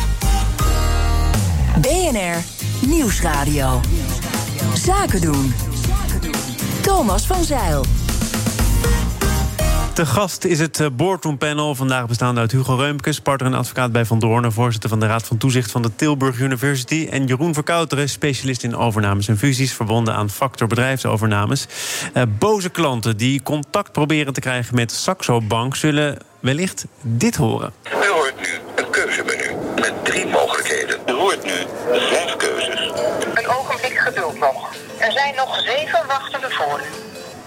B N R Nieuwsradio. Zaken doen. Thomas van Zeil. Te gast is het Boardroom Panel, vandaag bestaande uit Hugo Reumkes, partner en advocaat bij Van Doornen, voorzitter van de Raad van Toezicht van de Tilburg University, en Jeroen Verkouteren, specialist in overnames en fusies, verbonden aan Factor bedrijfsovernames. Uh, boze klanten die contact proberen te krijgen met Saxo Bank zullen wellicht dit horen. U hoort nu een keuzemenu met drie mogelijkheden. U hoort nu vijf keuzes. Een ogenblik geduld nog. Er zijn nog zeven wachtenden voor u.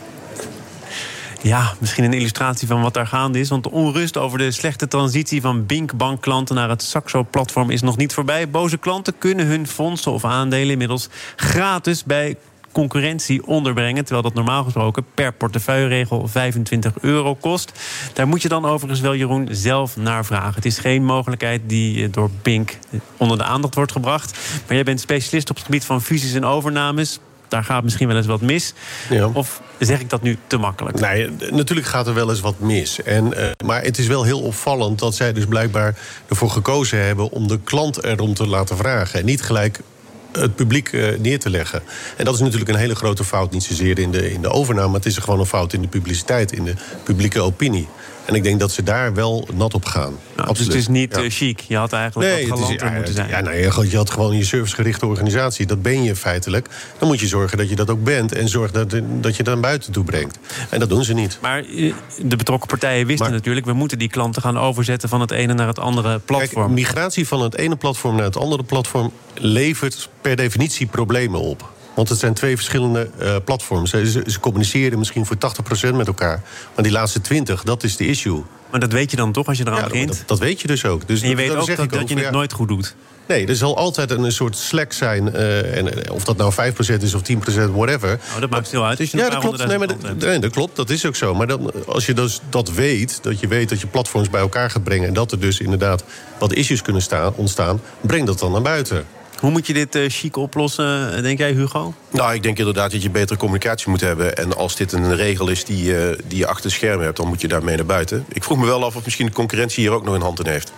Ja, misschien een illustratie van wat daar gaande is. Want de onrust over de slechte transitie van Bink-bankklanten naar het Saxo-platform is nog niet voorbij. Boze klanten kunnen hun fondsen of aandelen inmiddels gratis bij concurrentie onderbrengen, terwijl dat normaal gesproken per portefeuilleregel vijfentwintig euro kost. Daar moet je dan overigens wel, Jeroen, zelf naar vragen. Het is geen mogelijkheid die door Bink onder de aandacht wordt gebracht. Maar jij bent specialist op het gebied van fusies en overnames. Daar gaat misschien wel eens wat mis. Ja. Of zeg ik dat nu te makkelijk? Nee, natuurlijk gaat er wel eens wat mis. En, uh, maar het is wel heel opvallend dat zij dus blijkbaar ervoor gekozen hebben om de klant erom te laten vragen. En niet gelijk het publiek uh, neer te leggen. En dat is natuurlijk een hele grote fout. Niet zozeer in de, in de overname, maar het is gewoon een fout in de publiciteit, in de publieke opinie. En ik denk dat ze daar wel nat op gaan. Nou, dus het is niet ja. uh, chic. Je had eigenlijk nee, wat galanter ja, moeten zijn. Ja, nou, je had gewoon je servicegerichte organisatie. Dat ben je feitelijk. Dan moet je zorgen dat je dat ook bent. En zorg dat, dat je dat naar buiten toe brengt. En dat doen ze niet. Maar uh, de betrokken partijen wisten maar, natuurlijk, we moeten die klanten gaan overzetten van het ene naar het andere platform. Kijk, migratie van het ene platform naar het andere platform levert per definitie problemen op. Want het zijn twee verschillende uh, platforms. Ze, ze communiceren misschien voor tachtig procent met elkaar. Maar die laatste twintig, dat is de issue. Maar dat weet je dan toch als je eraan ja, begint? Dat, dat weet je dus ook. Dus en je dat, weet dat ook dat, dat, dat je het ja. nooit goed doet? Nee, er zal altijd een soort slack zijn. Uh, en of dat nou vijf procent is of tien procent, whatever. Oh, dat maakt veel uit als je ja, dat klopt. Nee, maar dat, nee, dat klopt, dat is ook zo. Maar dan, als je dus dat weet, dat je weet dat je platforms bij elkaar gaat brengen, en dat er dus inderdaad wat issues kunnen staan, ontstaan, breng dat dan naar buiten. Hoe moet je dit uh, chic oplossen, denk jij, Hugo? Nou, ik denk inderdaad dat je betere communicatie moet hebben. En als dit een regel is die, uh, die je achter het scherm hebt, dan moet je daarmee naar buiten. Ik vroeg me wel af of misschien de concurrentie hier ook nog een hand in heeft.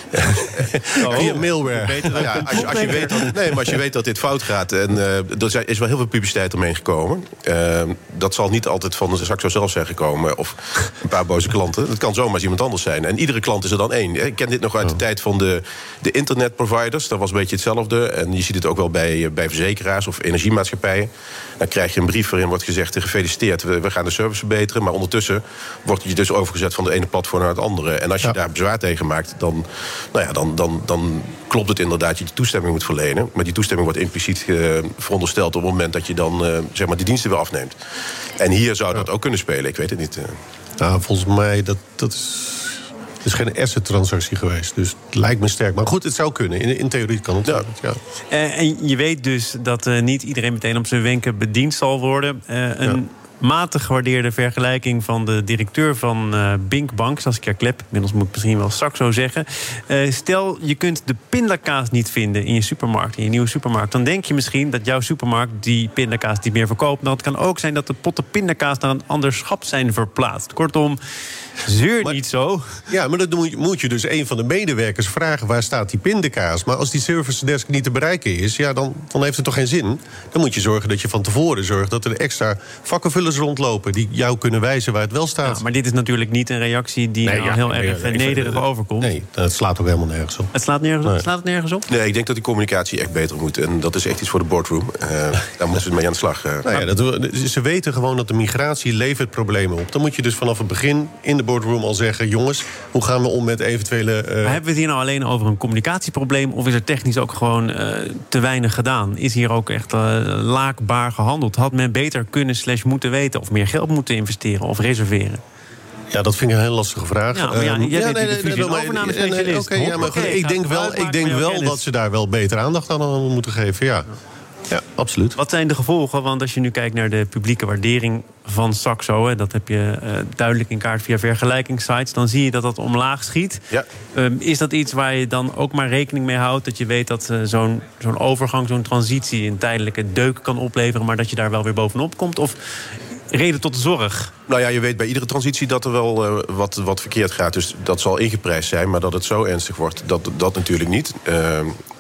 Oh, via mailware. Nou ja, als, je, als je weet dat, nee, maar als je weet dat dit fout gaat, en uh, er is wel heel veel publiciteit omheen gekomen. Uh, dat zal niet altijd van de Saxo zelf zijn gekomen. Of een paar boze klanten. Dat kan zomaar eens iemand anders zijn. En iedere klant is er dan één. Ik ken dit nog uit de tijd van de, de internetproviders. Dat was een beetje hetzelfde. En je ziet het ook wel bij, bij verzekeraars of energiemaatschappijen. Dan krijg je een brief waarin wordt gezegd, gefeliciteerd, we, we gaan de service verbeteren. Maar ondertussen wordt je dus overgezet van de ene platform naar het andere. En als je ja. daar bezwaar tegen maakt, dan, nou ja, dan, dan, dan klopt het inderdaad dat je die toestemming moet verlenen. Maar die toestemming wordt impliciet uh, verondersteld op het moment dat je dan uh, zeg maar die diensten weer afneemt. En hier zou dat ja. ook kunnen spelen, ik weet het niet. Uh. Nou, volgens mij, dat, dat is... Het is geen asset-transactie geweest, dus het lijkt me sterk. Maar goed, het zou kunnen. In, in theorie kan het. Ja. Ja. Uh, en je weet dus dat uh, niet iedereen meteen op zijn wenken bediend zal worden. Uh, een ja. matig gewaardeerde vergelijking van de directeur van uh, Bink Bank, Saskia Klep, inmiddels moet ik misschien wel Saxo zeggen. Uh, stel, je kunt de pindakaas niet vinden in je supermarkt, in je nieuwe supermarkt. Dan denk je misschien dat jouw supermarkt die pindakaas niet meer verkoopt. Maar het kan ook zijn dat de potten pindakaas naar een ander schap zijn verplaatst. Kortom, zeur maar, niet zo. Ja, maar dan moet je, moet je dus een van de medewerkers vragen, waar staat die pindakaas? Maar als die service desk niet te bereiken is, ja, dan, dan heeft het toch geen zin. Dan moet je zorgen dat je van tevoren zorgt dat er extra vakkenvullers rondlopen die jou kunnen wijzen waar het wel staat. Ja, maar dit is natuurlijk niet een reactie die nee, nou ja, heel nee, erg nee, nederig overkomt. Nee, het slaat ook helemaal nergens op. Het slaat, nergens op? Nee. Slaat het nergens op? Nee, ik denk dat die communicatie echt beter moet. En dat is echt iets voor de boardroom. Uh, daar moeten ze mee aan de slag. Uh. Nou ja, dat, ze weten gewoon dat de migratie levert problemen op. Dan moet je dus vanaf het begin in de boardroom al zeggen, jongens, hoe gaan we om met eventuele... Uh... Maar hebben we het hier nou alleen over een communicatieprobleem, of is er technisch ook gewoon uh, te weinig gedaan? Is hier ook echt uh, laakbaar gehandeld? Had men beter kunnen slash moeten weten, of meer geld moeten investeren of reserveren? Ja, dat vind ik een heel lastige vraag. Ja, maar ja, jij ja, bent nee, de fusie- en overname-specialist. Oké, ja, maar goed, ik denk wel, ik denk wel dat ze daar wel beter aandacht aan moeten geven, ja. Ja, absoluut. Wat zijn de gevolgen? Want als je nu kijkt naar de publieke waardering van Saxo, hè, dat heb je uh, duidelijk in kaart via vergelijkingssites, dan zie je dat dat omlaag schiet. Ja. Um, is dat iets waar je dan ook maar rekening mee houdt, dat je weet dat uh, zo'n, zo'n overgang, zo'n transitie een tijdelijke deuk kan opleveren, maar dat je daar wel weer bovenop komt? Of reden tot zorg? Nou ja, je weet bij iedere transitie dat er wel uh, wat, wat verkeerd gaat. Dus dat zal ingeprijsd zijn, maar dat het zo ernstig wordt, dat, dat natuurlijk niet. Uh,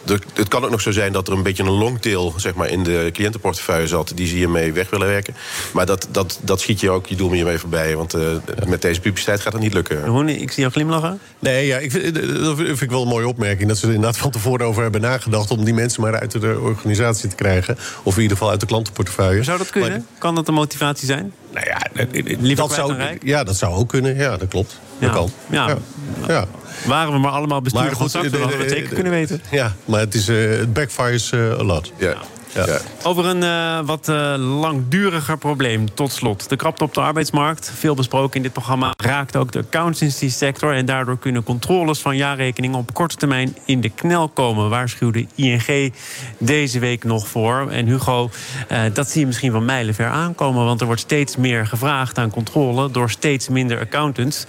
er, het kan ook nog zo zijn dat er een beetje een longtail, zeg maar, in de cliëntenportefeuille zat die ze hiermee weg willen werken. Maar dat, dat, dat schiet je ook je doel mee voorbij. Want uh, met deze publiciteit gaat dat niet lukken. Roen, ik zie jou glimlachen. Nee, ja, ik vind, dat vind ik wel een mooie opmerking. Dat ze er inderdaad van tevoren over hebben nagedacht om die mensen maar uit de organisatie te krijgen. Of in ieder geval uit de klantenportefeuille. Zou dat kunnen? Maar, kan dat een motivatie zijn? Nou ja, dat zou, ja, dat zou ook kunnen. Ja, dat klopt. Dat ja. kan. Ja. Ja. Ja. Waren we maar allemaal bestuurder van Saxo, hadden we het zeker kunnen weten. Ja, maar het is uh, het backfires uh, a lot. Ja. Ja. Ja. Over een uh, wat uh, langduriger probleem, tot slot. De krapte op de arbeidsmarkt, veel besproken in dit programma, raakt ook de accountancy sector. En daardoor kunnen controles van jaarrekeningen op korte termijn in de knel komen, waarschuwde I N G deze week nog voor. En Hugo, uh, dat zie je misschien wel mijlenver aankomen, want er wordt steeds meer gevraagd aan controle door steeds minder accountants.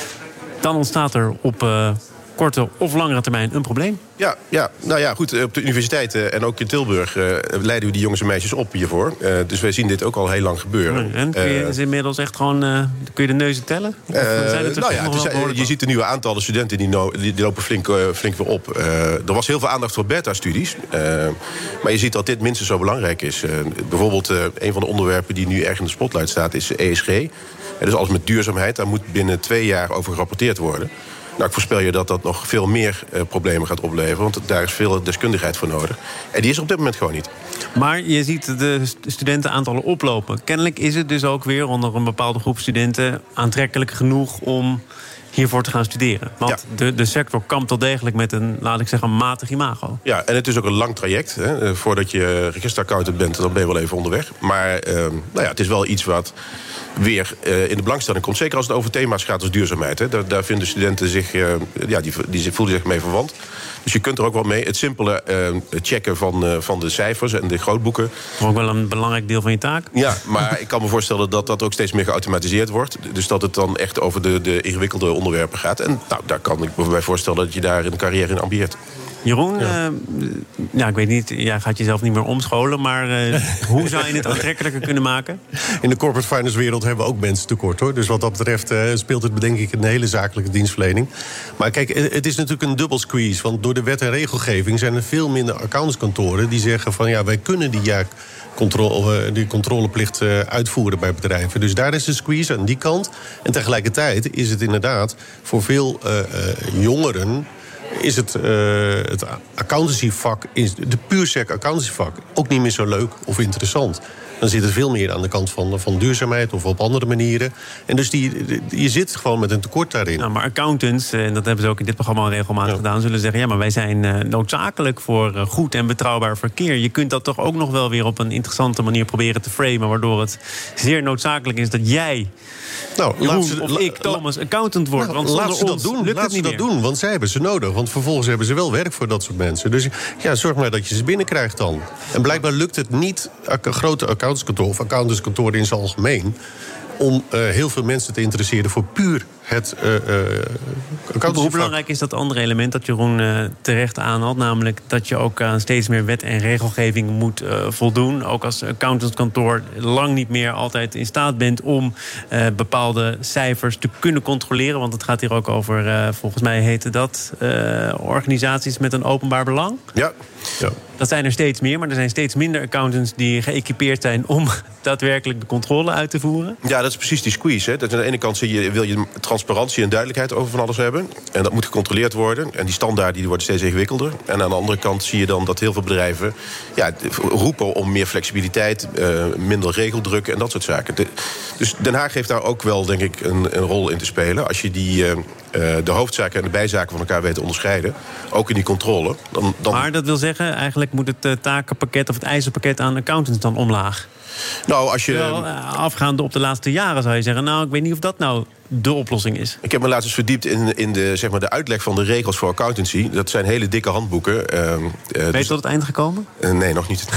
Dan ontstaat er op uh, korte of langere termijn een probleem. Ja, ja, nou ja, goed. Op de universiteiten en ook in Tilburg uh, leiden we die jongens en meisjes op hiervoor. Uh, dus wij zien dit ook al heel lang gebeuren. En kun je uh, inmiddels echt gewoon, uh, kun je de neuzen tellen? Of uh, zijn het er nou ja, nog dus, wel uh, je ziet de nieuwe aantallen studenten die, no, die, die lopen flink, uh, flink weer op. Uh, er was heel veel aandacht voor beta-studies. Uh, maar je ziet dat dit minstens zo belangrijk is. Uh, bijvoorbeeld uh, een van de onderwerpen die nu erg in de spotlight staat is E S G. Uh, dus alles met duurzaamheid, daar moet binnen twee jaar over gerapporteerd worden. Nou, ik voorspel je dat dat nog veel meer uh, problemen gaat opleveren. Want daar is veel deskundigheid voor nodig. En die is er op dit moment gewoon niet. Maar je ziet de studentenaantallen oplopen. Kennelijk is het dus ook weer onder een bepaalde groep studenten aantrekkelijk genoeg om hiervoor te gaan studeren. Want ja. de, de sector kampt wel degelijk met een, laat ik zeggen, matig imago. Ja, en het is ook een lang traject. Hè. Voordat je registeraccountant bent, dan ben je wel even onderweg. Maar uh, nou ja, het is wel iets wat weer uh, in de belangstelling komt. Zeker als het over thema's gaat als duurzaamheid. Hè. Daar, daar vinden studenten zich, uh, ja, die, die voelen zich mee verwant. Dus je kunt er ook wel mee. Het simpele uh, checken van, uh, van de cijfers en de grootboeken. Ook wel een belangrijk deel van je taak. Ja, maar ik kan me voorstellen dat dat ook steeds meer geautomatiseerd wordt. Dus dat het dan echt over de, de ingewikkelde onderwerpen gaat. En nou, daar kan ik me bij voorstellen dat je daar een carrière in ambieert. Jeroen, ja. Uh, ja, ik weet niet, jij gaat jezelf niet meer omscholen, maar uh, hoe zou je het aantrekkelijker kunnen maken? In de corporate finance wereld hebben we ook mensen tekort, hoor. Dus wat dat betreft uh, speelt het denk ik een hele zakelijke dienstverlening. Maar kijk, het is natuurlijk een dubbel squeeze. Want door de wet en regelgeving zijn er veel minder accountantskantoren die zeggen van ja, wij kunnen die ja, controle, die controleplicht uh, uitvoeren bij bedrijven. Dus daar is de squeeze aan die kant. En tegelijkertijd is het inderdaad voor veel uh, uh, jongeren is het, uh, het accountancyvak, de puur sec accountancyvak, ook niet meer zo leuk of interessant. Dan zit het veel meer aan de kant van, van duurzaamheid of op andere manieren. En dus die, die, je zit gewoon met een tekort daarin. Nou, maar accountants, en dat hebben ze ook in dit programma al regelmatig ja. gedaan, zullen zeggen, ja, maar wij zijn uh, noodzakelijk voor uh, goed en betrouwbaar verkeer. Je kunt dat toch ook nog wel weer op een interessante manier proberen te framen, waardoor het zeer noodzakelijk is dat jij, nou, Jeroen, ze, of ik, Thomas, accountant wordt. Nou, want zonder laat ze ons dat doen. lukt Laat het niet ze dat meer. doen, want zij hebben ze nodig. Want vervolgens hebben ze wel werk voor dat soort mensen. Dus ja, zorg maar dat je ze binnenkrijgt dan. En blijkbaar lukt het niet, grote accountantskantoor of accountantskantoren in zijn algemeen, om uh, heel veel mensen te interesseren voor puur het uh, uh, accountancyvak. Hoe belangrijk is dat andere element dat Jeroen uh, terecht aanhaalt, namelijk dat je ook aan steeds meer wet en regelgeving moet uh, voldoen. Ook als accountantskantoor lang niet meer altijd in staat bent om uh, bepaalde cijfers te kunnen controleren. Want het gaat hier ook over, uh, volgens mij heette dat, uh, organisaties met een openbaar belang. Ja. Ja. Dat zijn er steeds meer, maar er zijn steeds minder accountants die geëquipeerd zijn om daadwerkelijk de controle uit te voeren. Ja, dat is precies die squeeze. Hè. Dat aan de ene kant zie je, wil je transparantie en duidelijkheid over van alles hebben. En dat moet gecontroleerd worden. En die standaarden die worden steeds ingewikkelder. En aan de andere kant zie je dan dat heel veel bedrijven ja, roepen om meer flexibiliteit, uh, minder regeldruk en dat soort zaken. De, dus Den Haag heeft daar ook wel, denk ik, een, een rol in te spelen. Als je die, uh, uh, de hoofdzaken en de bijzaken van elkaar weet te onderscheiden, ook in die controle. Dan, dan... Maar dat wil zeggen, eigenlijk moet het uh, takenpakket of het eisenpakket aan accountants dan omlaag. Nou, als je Wel, afgaande op de laatste jaren zou je zeggen, nou, ik weet niet of dat nou de oplossing is. Ik heb me laatst eens verdiept in, in de, zeg maar, de uitleg van de regels voor accountancy. Dat zijn hele dikke handboeken. Uh, uh, ben je dus... tot het eind gekomen? Uh, nee, nog niet.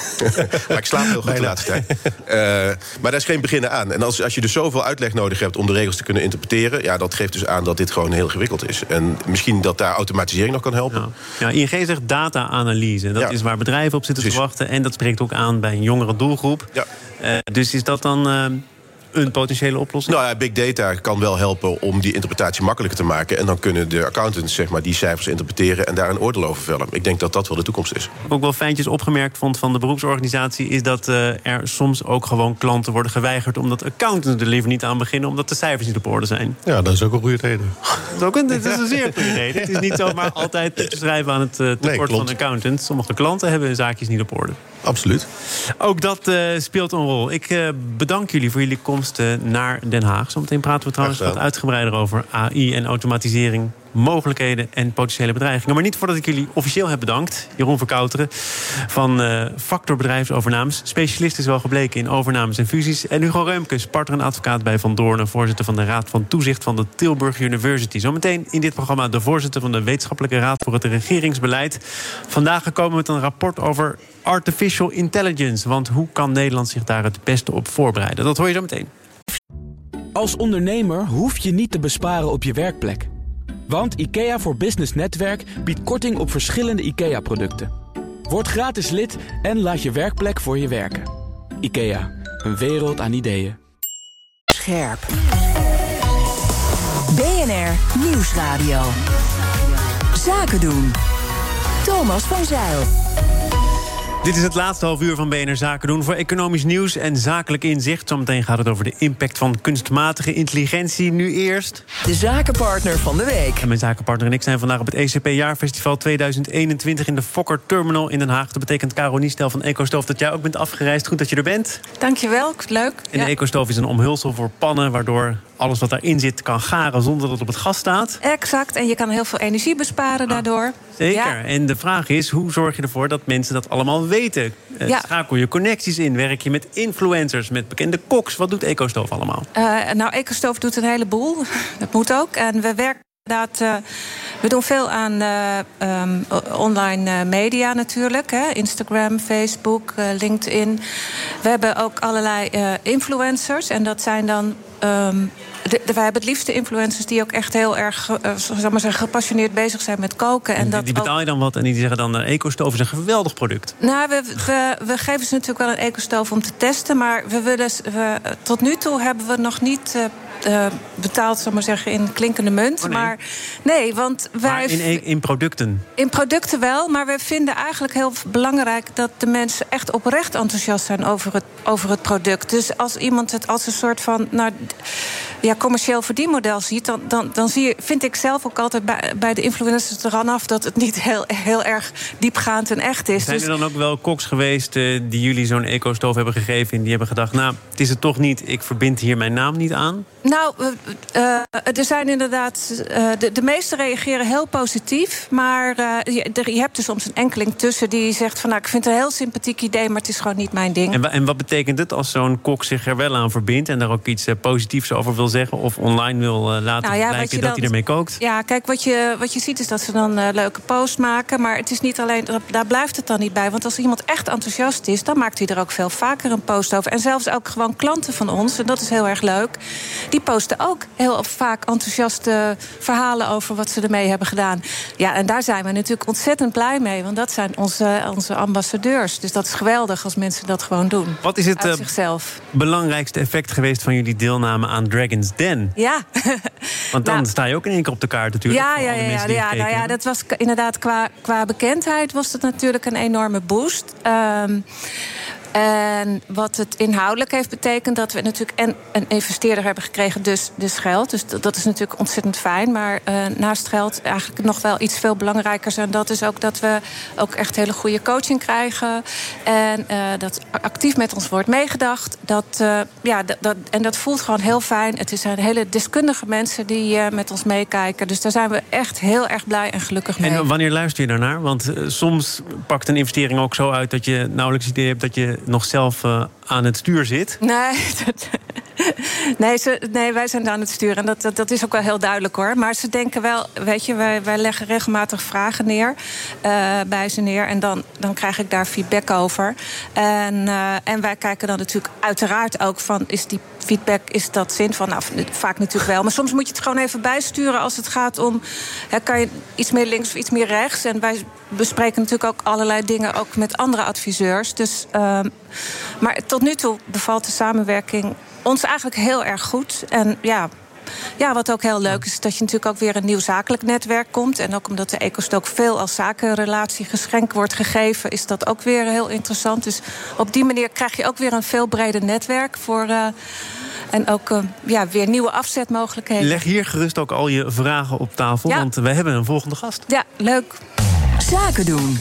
Maar ik slaap heel goed Bijna. de laatste tijd. Uh, maar daar is geen beginnen aan. En als, als je dus zoveel uitleg nodig hebt om de regels te kunnen interpreteren, ja, dat geeft dus aan dat dit gewoon heel gewikkeld is. En misschien dat daar automatisering nog kan helpen. Ja, ja I N G zegt data-analyse. Dat ja. is waar bedrijven op zitten Precies. te wachten. En dat spreekt ook aan bij een jongere doelgroep. Ja. Uh, dus is dat dan Uh, een potentiële oplossing? Nou ja, big data kan wel helpen om die interpretatie makkelijker te maken. En dan kunnen de accountants zeg maar, die cijfers interpreteren en daar een oordeel over vellen. Ik denk dat dat wel de toekomst is. Ook wel fijntjes opgemerkt vond van de beroepsorganisatie is dat uh, er soms ook gewoon klanten worden geweigerd omdat accountants er liever niet aan beginnen omdat de cijfers niet op orde zijn. Ja, dat is ook een goede reden. Dat is ook een, dat is een zeer goede reden. Het is niet zomaar altijd te schrijven aan het uh, tekort nee, van accountants. Sommige klanten hebben hun zaakjes niet op orde. Absoluut. Ook dat uh, speelt een rol. Ik uh, bedank jullie voor jullie komst uh, naar Den Haag. Zometeen praten we trouwens wat uitgebreider over A I en automatisering, mogelijkheden en potentiële bedreigingen. Maar niet voordat ik jullie officieel heb bedankt. Jeroen Verkouteren van uh, Factor Bedrijfsovernames. Specialist is wel gebleken in overnames en fusies. En Hugo Reumkes, partner en advocaat bij Van Doornen, voorzitter van de Raad van Toezicht van de Tilburg University. Zometeen in dit programma de voorzitter van de Wetenschappelijke Raad voor het Regeringsbeleid. Vandaag gekomen met een rapport over artificial intelligence. Want hoe kan Nederland zich daar het beste op voorbereiden? Dat hoor je zo meteen. Als ondernemer hoef je niet te besparen op je werkplek. Want IKEA voor Business Netwerk biedt korting op verschillende IKEA-producten. Word gratis lid en laat je werkplek voor je werken. IKEA, een wereld aan ideeën. Scherp. B N R Nieuwsradio. Zaken doen. Thomas van Zijl. Dit is het laatste half uur van B N R Zaken doen voor economisch nieuws en zakelijk inzicht. Zometeen gaat het over de impact van kunstmatige intelligentie. Nu eerst de zakenpartner van de week. En mijn zakenpartner en ik zijn vandaag op het E C P-jaarfestival tweeduizend eenentwintig in de Fokker Terminal in Den Haag. Dat betekent, Caro Niestel van EcoStoof, dat jij ook bent afgereisd. Goed dat je er bent. Dankjewel, leuk. En ja. de EcoStoof is een omhulsel voor pannen, waardoor alles wat daarin zit kan garen zonder dat het op het gas staat. Exact, en je kan heel veel energie besparen daardoor. Ah, zeker, ja. En de vraag is, hoe zorg je ervoor dat mensen dat allemaal weten? Uh, ja. Schakel je connecties in? Werk je met influencers, met bekende koks? Wat doet EcoStoof allemaal? Uh, nou, EcoStoof doet een heleboel. Dat moet ook. En we werken inderdaad... Uh, we doen veel aan uh, um, online uh, media natuurlijk. Hè? Instagram, Facebook, uh, LinkedIn. We hebben ook allerlei uh, influencers. En dat zijn dan... Um, De, de, wij hebben het liefste influencers die ook echt heel erg uh, zal maar zeggen, gepassioneerd bezig zijn met koken. En, en die, dat die betaal je dan wat en die zeggen dan... Uh, EcoStoof is een geweldig product. Nou, we, we, we geven ze natuurlijk wel een EcoStoof om te testen. Maar we willen, we, tot nu toe hebben we nog niet... Uh, Uh, betaald, zal maar zeggen, in klinkende munt. Oh, nee. Maar nee, want wij... Maar in, in producten? In producten wel, maar we vinden eigenlijk heel belangrijk... dat de mensen echt oprecht enthousiast zijn over het, over het product. Dus als iemand het als een soort van... Nou, ja, commercieel verdienmodel ziet... dan, dan, dan zie je, vind ik zelf ook altijd bij, bij de influencers eraan af... dat het niet heel, heel erg diepgaand en echt is. Zijn dus... er dan ook wel koks geweest uh, die jullie zo'n EcoStoof hebben gegeven... en die hebben gedacht, nou, het is het toch niet... ik verbind hier mijn naam niet aan? Nou, uh, uh, er zijn inderdaad... Uh, de, de meesten reageren heel positief. Maar uh, je, je hebt er soms een enkeling tussen die zegt... van, nou, ik vind het een heel sympathiek idee... maar het is gewoon niet mijn ding. En, en wat betekent het als zo'n kok zich er wel aan verbindt... en daar ook iets uh, positiefs over wil zeggen... of online wil uh, laten nou ja, blijken dat dan, hij ermee kookt? Ja, kijk, wat je, wat je ziet is dat ze dan uh, leuke posts maken... maar het is niet alleen, daar blijft het dan niet bij. Want als iemand echt enthousiast is... dan maakt hij er ook veel vaker een post over. En zelfs ook gewoon klanten van ons, en dat is heel erg leuk... die posten ook heel vaak enthousiaste verhalen over wat ze ermee hebben gedaan. Ja, en daar zijn we natuurlijk ontzettend blij mee. Want dat zijn onze, onze ambassadeurs. Dus dat is geweldig als mensen dat gewoon doen. Wat is het uh, zichzelf. belangrijkste effect geweest van jullie deelname aan Dragon's Den? Ja. Want dan nou, sta je ook in één keer op de kaart natuurlijk. Ja, ja, ja, ja, ja, nou ja, dat was inderdaad qua, qua bekendheid was dat natuurlijk een enorme boost. Um, En wat het inhoudelijk heeft betekend... dat we natuurlijk en een investeerder hebben gekregen, dus, dus geld. Dus dat is natuurlijk ontzettend fijn. Maar uh, naast geld eigenlijk nog wel iets veel belangrijkers. En dat is ook dat we ook echt hele goede coaching krijgen. En uh, dat actief met ons wordt meegedacht. Dat, uh, ja, dat, dat, en dat voelt gewoon heel fijn. Het zijn hele deskundige mensen die uh, met ons meekijken. Dus daar zijn we echt heel erg blij en gelukkig mee. En wanneer luister je daarnaar? Want uh, soms pakt een investering ook zo uit... dat je nauwelijks idee hebt dat je nog zelf uh, aan het stuur zit? Nee, dat, nee, ze, nee, wij zijn aan het sturen. En dat, dat, dat is ook wel heel duidelijk, hoor. Maar ze denken wel, weet je, wij, wij leggen regelmatig vragen neer... Uh, bij ze neer. En dan, dan krijg ik daar feedback over. En, uh, en wij kijken dan natuurlijk uiteraard ook van... is die feedback, is dat zinvol? Nou, vaak natuurlijk wel. Maar soms moet je het gewoon even bijsturen als het gaat om... Hè, kan je iets meer links of iets meer rechts? En wij bespreken natuurlijk ook allerlei dingen... ook met andere adviseurs. Dus, uh, maar tot nu toe bevalt de samenwerking ons eigenlijk heel erg goed. En ja... Ja, wat ook heel leuk is, is dat je natuurlijk ook weer een nieuw zakelijk netwerk komt. En ook omdat de Ecostook veel als zakenrelatiegeschenk wordt gegeven, is dat ook weer heel interessant. Dus op die manier krijg je ook weer een veel breder netwerk voor. Uh, en ook uh, ja, weer nieuwe afzetmogelijkheden. Leg hier gerust ook al je vragen op tafel, ja. Want we hebben een volgende gast. Ja, leuk. Zaken doen.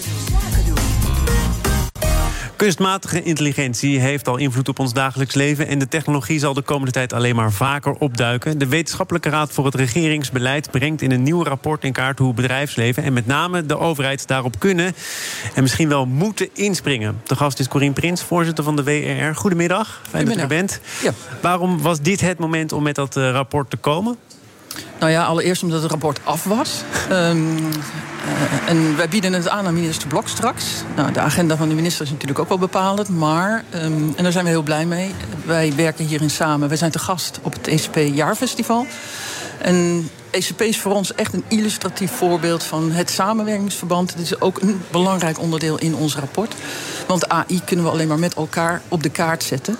Kunstmatige intelligentie heeft al invloed op ons dagelijks leven en de technologie zal de komende tijd alleen maar vaker opduiken. De Wetenschappelijke Raad voor het Regeringsbeleid brengt in een nieuw rapport in kaart hoe bedrijfsleven en met name de overheid daarop kunnen en misschien wel moeten inspringen. De gast is Corien Prins, voorzitter van de W R R. Goedemiddag, fijn dat u er bent. Ja. Waarom was dit het moment om met dat uh, rapport te komen? Nou ja, allereerst omdat het rapport af was. Um, uh, en wij bieden het aan aan minister Blok straks. Nou, de agenda van de minister is natuurlijk ook wel bepalend. Maar, um, en daar zijn we heel blij mee, wij werken hierin samen. Wij zijn te gast op het E C P-jaarfestival. En E C P is voor ons echt een illustratief voorbeeld van het samenwerkingsverband. Het is ook een belangrijk onderdeel in ons rapport. Want A I kunnen we alleen maar met elkaar op de kaart zetten.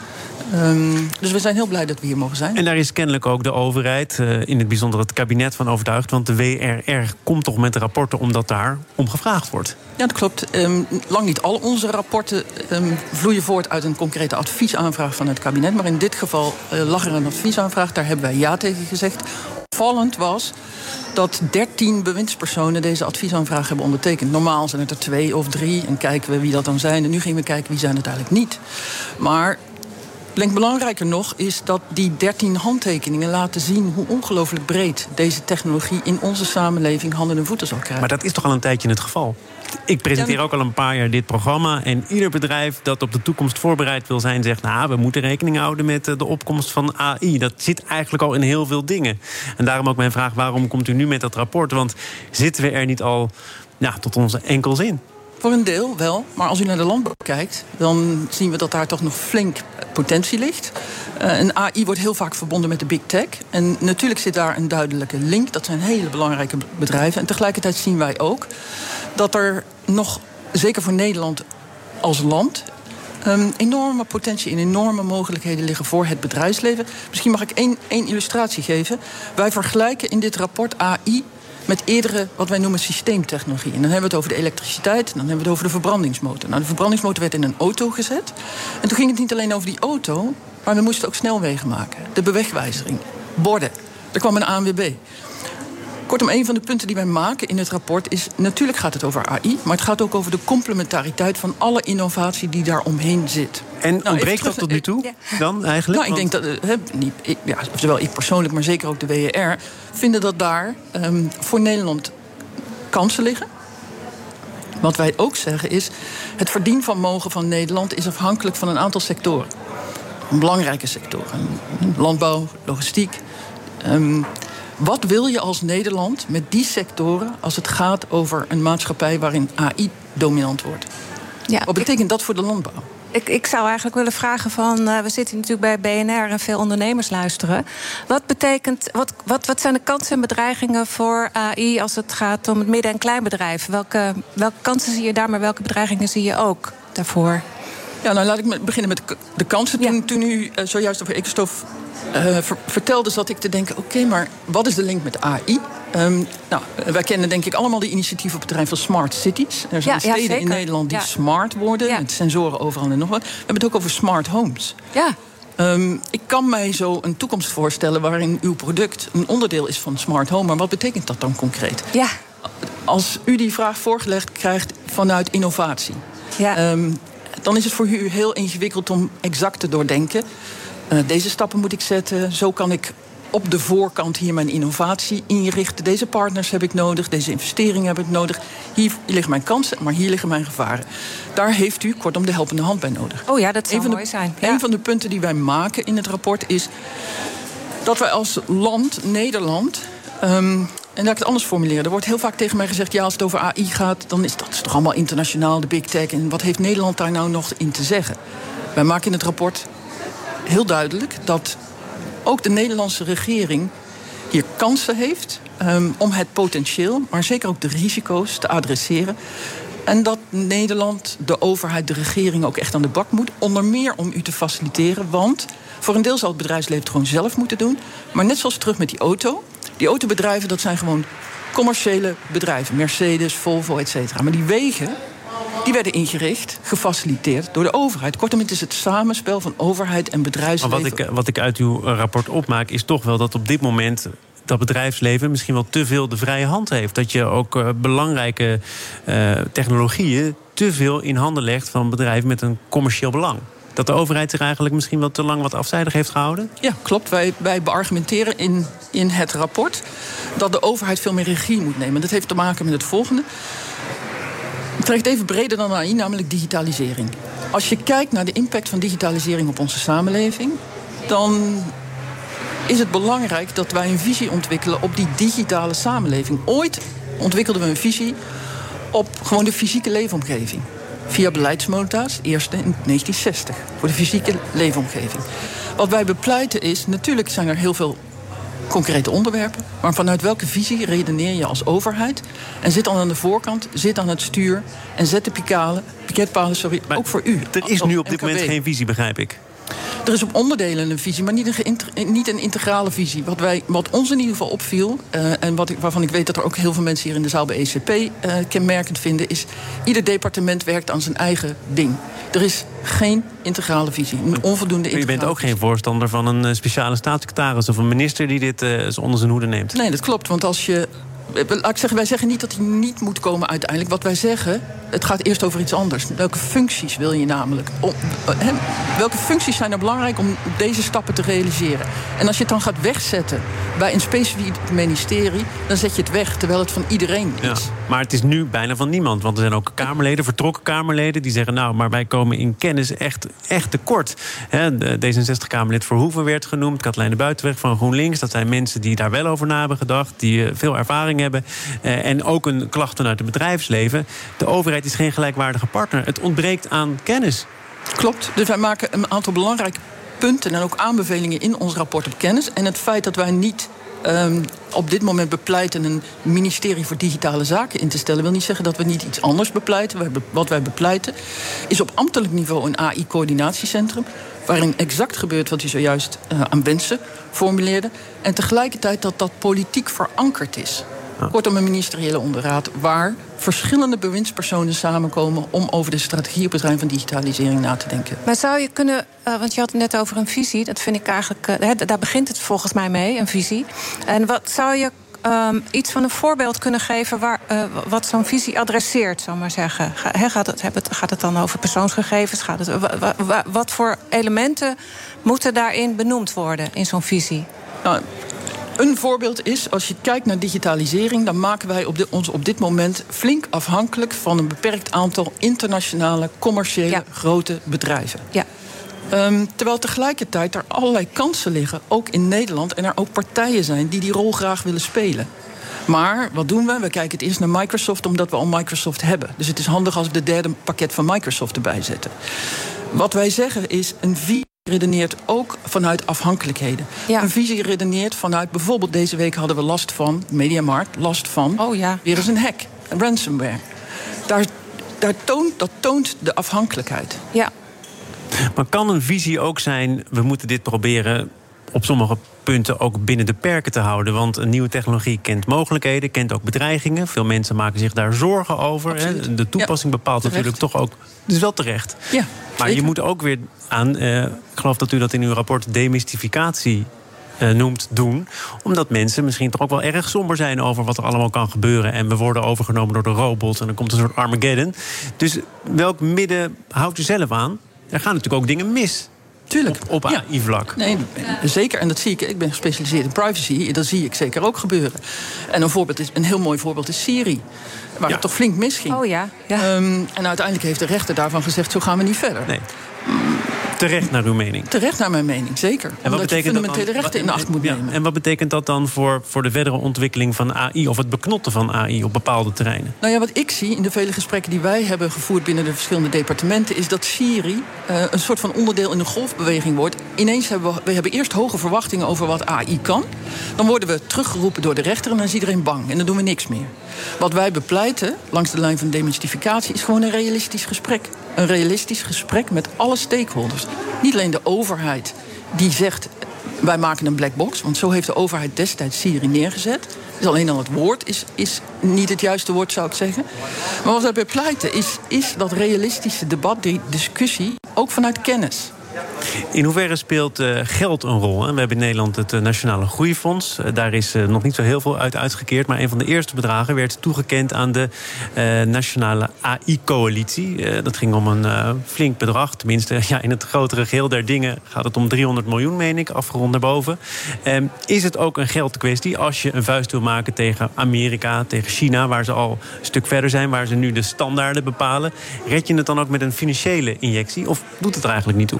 Um, dus we zijn heel blij dat we hier mogen zijn. En daar is kennelijk ook de overheid, uh, in het bijzonder het kabinet, van overtuigd. Want de W R R komt toch met de rapporten omdat daar om gevraagd wordt. Ja, dat klopt. Um, lang niet al onze rapporten um, vloeien voort uit een concrete adviesaanvraag van het kabinet. Maar in dit geval uh, lag er een adviesaanvraag. Daar hebben wij ja tegen gezegd. Opvallend was dat dertien bewindspersonen deze adviesaanvraag hebben ondertekend. Normaal zijn het er twee of drie en kijken we wie dat dan zijn. En nu gingen we kijken wie zijn het eigenlijk niet. Maar ik denk belangrijker nog is dat die dertien handtekeningen laten zien hoe ongelooflijk breed deze technologie in onze samenleving handen en voeten zal krijgen. Maar dat is toch al een tijdje het geval? Ik presenteer ook al een paar jaar dit programma. En ieder bedrijf dat op de toekomst voorbereid wil zijn, zegt, nou, we moeten rekening houden met de opkomst van A I. Dat zit eigenlijk al in heel veel dingen. En daarom ook mijn vraag, waarom komt u nu met dat rapport? Want zitten we er niet al ja, tot onze enkels in? Voor een deel wel, maar als u naar de landbouw kijkt, dan zien we dat daar toch nog flink potentie ligt. Uh, en A I wordt heel vaak verbonden met de big tech. En natuurlijk zit daar een duidelijke link. Dat zijn hele belangrijke bedrijven. En tegelijkertijd zien wij ook dat er nog, zeker voor Nederland als land, Um, enorme potentie en enorme mogelijkheden liggen voor het bedrijfsleven. Misschien mag ik één, één illustratie geven. Wij vergelijken in dit rapport A I met eerdere, wat wij noemen, systeemtechnologie. En dan hebben we het over de elektriciteit, en dan hebben we het over de verbrandingsmotor. Nou, de verbrandingsmotor werd in een auto gezet. En toen ging het niet alleen over die auto, maar we moesten ook snelwegen maken. De bewegwijzering, borden. Er kwam een A N W B. Kortom, een van de punten die wij maken in het rapport is, natuurlijk gaat het over A I, maar het gaat ook over de complementariteit van alle innovatie die daar omheen zit. En nou, ontbreekt dat tot nu toe ja. dan eigenlijk? Nou, ik denk dat, he, niet, ik, ja, zowel ik persoonlijk, maar zeker ook de W R R, vinden dat daar um, voor Nederland kansen liggen. Wat wij ook zeggen is, het verdienvermogen van Nederland is afhankelijk van een aantal sectoren. Belangrijke sectoren. Landbouw, logistiek. Um, Wat wil je als Nederland met die sectoren als het gaat over een maatschappij waarin A I dominant wordt? Ja, Wat betekent ik, dat voor de landbouw? Ik, ik zou eigenlijk willen vragen van, uh, we zitten natuurlijk bij B N R en veel ondernemers luisteren. Wat betekent, wat, wat, wat zijn de kansen en bedreigingen voor A I als het gaat om het midden- en kleinbedrijf? Welke, welke kansen zie je daar, maar welke bedreigingen zie je ook daarvoor? Ja, nou laat ik beginnen met de kansen. Toen, ja. toen u uh, zojuist over Ecostof Uh, ver, vertelde, zat ik te denken, oké, okay, maar wat is de link met A I? Um, nou, wij kennen denk ik allemaal de initiatieven op het terrein van smart cities. Er zijn ja, steden ja, in Nederland die ja. smart worden, ja. met sensoren overal en nog wat. We hebben het ook over smart homes. Ja. Um, ik kan mij zo een toekomst voorstellen waarin uw product een onderdeel is van smart home. Maar wat betekent dat dan concreet? Ja. Als u die vraag voorgelegd krijgt vanuit innovatie, ja. um, dan is het voor u heel ingewikkeld om exact te doordenken. Uh, deze stappen moet ik zetten. Zo kan ik op de voorkant hier mijn innovatie inrichten. Deze partners heb ik nodig. Deze investeringen heb ik nodig. Hier liggen mijn kansen, maar hier liggen mijn gevaren. Daar heeft u kortom de helpende hand bij nodig. Oh ja, dat zou mooi de, zijn. Ja. Een van de punten die wij maken in het rapport is dat wij als land, Nederland, Um, en laat ik het anders formuleren. Er wordt heel vaak tegen mij gezegd, ja, als het over A I gaat, dan is dat is toch allemaal internationaal, de big tech. En wat heeft Nederland daar nou nog in te zeggen? Wij maken in het rapport heel duidelijk dat ook de Nederlandse regering hier kansen heeft um, om het potentieel, maar zeker ook de risico's te adresseren. En dat Nederland, de overheid, de regering ook echt aan de bak moet. Onder meer om u te faciliteren. Want voor een deel zal het bedrijfsleven het gewoon zelf moeten doen. Maar net zoals terug met die auto. Die autobedrijven, dat zijn gewoon commerciële bedrijven. Mercedes, Volvo, et cetera. Maar die wegen, die werden ingericht, gefaciliteerd door de overheid. Kortom, het is het samenspel van overheid en bedrijfsleven. Maar wat ik, wat ik uit uw rapport opmaak is toch wel dat op dit moment dat bedrijfsleven misschien wel te veel de vrije hand heeft. Dat je ook uh, belangrijke uh, technologieën te veel in handen legt van bedrijven met een commercieel belang. Dat de overheid zich eigenlijk misschien wel te lang wat afzijdig heeft gehouden? Ja, klopt. Wij, wij beargumenteren in, in het rapport dat de overheid veel meer regie moet nemen. Dat heeft te maken met het volgende. Ik trek het even breder dan A I, namelijk digitalisering. Als je kijkt naar de impact van digitalisering op onze samenleving, dan is het belangrijk dat wij een visie ontwikkelen op die digitale samenleving. Ooit ontwikkelden we een visie op gewoon de fysieke leefomgeving. Via beleidsnota's, eerste in negentien zestig, voor de fysieke leefomgeving. Wat wij bepleiten is, natuurlijk zijn er heel veel concrete onderwerpen, maar vanuit welke visie redeneer je als overheid? En zit dan aan de voorkant, zit aan het stuur en zet de pikalen, piketpalen, sorry, maar ook voor u. Er is nu op dit moment geen visie, begrijp ik. Er is op onderdelen een visie, maar niet een, geïnter- niet een integrale visie. Wat, wij, wat ons in ieder geval opviel, uh, en wat ik, waarvan ik weet dat er ook heel veel mensen hier in de zaal bij E C P uh, kenmerkend vinden, is ieder departement werkt aan zijn eigen ding. Er is geen integrale visie, een onvoldoende integrale. Maar je bent ook geen voorstander van een speciale staatssecretaris of een minister die dit uh, onder zijn hoede neemt? Nee, dat klopt, want als je Laat ik zeggen, wij zeggen niet dat hij niet moet komen uiteindelijk. Wat wij zeggen, het gaat eerst over iets anders. Welke functies wil je namelijk? Om, he, welke functies zijn er belangrijk om deze stappen te realiseren? En als je het dan gaat wegzetten bij een specifiek ministerie, dan zet je het weg, terwijl het van iedereen is. Ja, maar het is nu bijna van niemand. Want er zijn ook Kamerleden, vertrokken Kamerleden, die zeggen, nou, maar wij komen in kennis echt, echt tekort. He, de D zesenzestig-Kamerlid Verhoeven werd genoemd, Katelijne de Buitenweg van GroenLinks. Dat zijn mensen die daar wel over na hebben gedacht, die uh, veel ervaring hebben. Uh, en ook een klachten uit het bedrijfsleven. De overheid is geen gelijkwaardige partner. Het ontbreekt aan kennis. Klopt. Dus wij maken een aantal belangrijke punten en ook aanbevelingen in ons rapport op kennis. En het feit dat wij niet um, op dit moment bepleiten een ministerie voor digitale zaken in te stellen, wil niet zeggen dat we niet iets anders bepleiten. Wij be- wat wij bepleiten is op ambtelijk niveau een A I-coördinatiecentrum, waarin exact gebeurt wat u zojuist uh, aan wensen formuleerde. En tegelijkertijd dat dat politiek verankerd is. Kortom, een ministeriële onderraad waar verschillende bewindspersonen samenkomen om over de strategie op het terrein van digitalisering na te denken. Maar zou je kunnen, uh, want je had het net over een visie, dat vind ik eigenlijk, uh, he, daar begint het volgens mij mee, een visie. En wat zou je um, iets van een voorbeeld kunnen geven waar, uh, wat zo'n visie adresseert, zou ik maar zeggen? Ga, he, gaat, het, gaat het dan over persoonsgegevens? Gaat het, wa, wa, wa, wat voor elementen moeten daarin benoemd worden in zo'n visie? Nou, een voorbeeld is, als je kijkt naar digitalisering, dan maken wij op dit, ons op dit moment flink afhankelijk van een beperkt aantal internationale, commerciële, ja. grote bedrijven. Ja. Um, terwijl tegelijkertijd er allerlei kansen liggen, ook in Nederland, en er ook partijen zijn die die rol graag willen spelen. Maar wat doen we? We kijken het eerst naar Microsoft, omdat we al Microsoft hebben. Dus het is handig als we de derde pakket van Microsoft erbij zetten. Wat wij zeggen is, een visie redeneert ook vanuit afhankelijkheden. Ja. Een visie redeneert vanuit, bijvoorbeeld deze week hadden we last van, Mediamarkt, last van, oh ja. weer eens een hack, een ransomware. Daar, daar toont, dat toont de afhankelijkheid. Ja. Maar kan een visie ook zijn, we moeten dit proberen op sommige punten ook binnen de perken te houden? Want een nieuwe technologie kent mogelijkheden, kent ook bedreigingen. Veel mensen maken zich daar zorgen over. Hè? De toepassing ja, bepaalt terecht. Natuurlijk toch ook, dus wel terecht. Ja, maar zeker. Je moet ook weer aan, uh, ik geloof dat u dat in uw rapport demystificatie uh, noemt, doen. Omdat mensen misschien toch ook wel erg somber zijn over wat er allemaal kan gebeuren. En we worden overgenomen door de robots en dan komt een soort Armageddon. Dus welk midden houdt u zelf aan? Er gaan natuurlijk ook dingen mis. Tuurlijk. Op, op A I-vlak. Nee, zeker. En dat zie ik. Ik ben gespecialiseerd in privacy. Dat zie ik zeker ook gebeuren. En een, voorbeeld is, een heel mooi voorbeeld is Siri. Waar ja. het toch flink misging. Oh ja. ja. Um, en uiteindelijk heeft de rechter daarvan gezegd, zo gaan we niet verder. Nee. Terecht naar uw mening? Terecht naar mijn mening, zeker. En Omdat je fundamentele rechten in acht moet nemen. Ja, en wat betekent dat dan voor, voor de verdere ontwikkeling van A I... of het beknotten van A I op bepaalde terreinen? Nou ja, wat ik zie in de vele gesprekken die wij hebben gevoerd... binnen de verschillende departementen... is dat Siri uh, een soort van onderdeel in een golfbeweging wordt. Ineens hebben we, we hebben eerst hoge verwachtingen over wat A I kan. Dan worden we teruggeroepen door de rechter en dan is iedereen bang. En dan doen we niks meer. Wat wij bepleiten, langs de lijn van demystificatie... is gewoon een realistisch gesprek. Een realistisch gesprek met alle stakeholders. Niet alleen de overheid die zegt... wij maken een black box, want zo heeft de overheid destijds Siri neergezet. Dus alleen al het woord is, is niet het juiste woord, zou ik zeggen. Maar wat wij bepleiten is, is dat realistische debat, die discussie... ook vanuit kennis. In hoeverre speelt uh, geld een rol? Hè? We hebben in Nederland het uh, Nationale Groeifonds. Uh, daar is uh, nog niet zo heel veel uit uitgekeerd. Maar een van de eerste bedragen werd toegekend aan de uh, Nationale A I-coalitie. Uh, dat ging om een uh, flink bedrag. Tenminste, ja, in het grotere geheel der dingen gaat het om driehonderd miljoen, meen ik, afgerond naar boven. Uh, is het ook een geldkwestie als je een vuist wil maken tegen Amerika, tegen China, waar ze al een stuk verder zijn, waar ze nu de standaarden bepalen? Red je het dan ook met een financiële injectie? Of doet het er eigenlijk niet toe?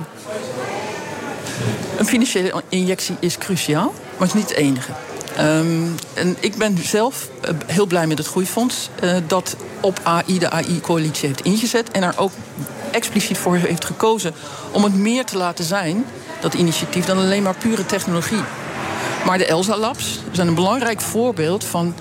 Een financiële injectie is cruciaal, maar het is niet het enige. Um, en ik ben zelf uh, heel blij met het Groeifonds... Uh, dat op A I de A I-coalitie heeft ingezet... en er ook expliciet voor heeft gekozen om het meer te laten zijn... dat initiatief dan alleen maar pure technologie. Maar de ELSA Labs zijn een belangrijk voorbeeld van...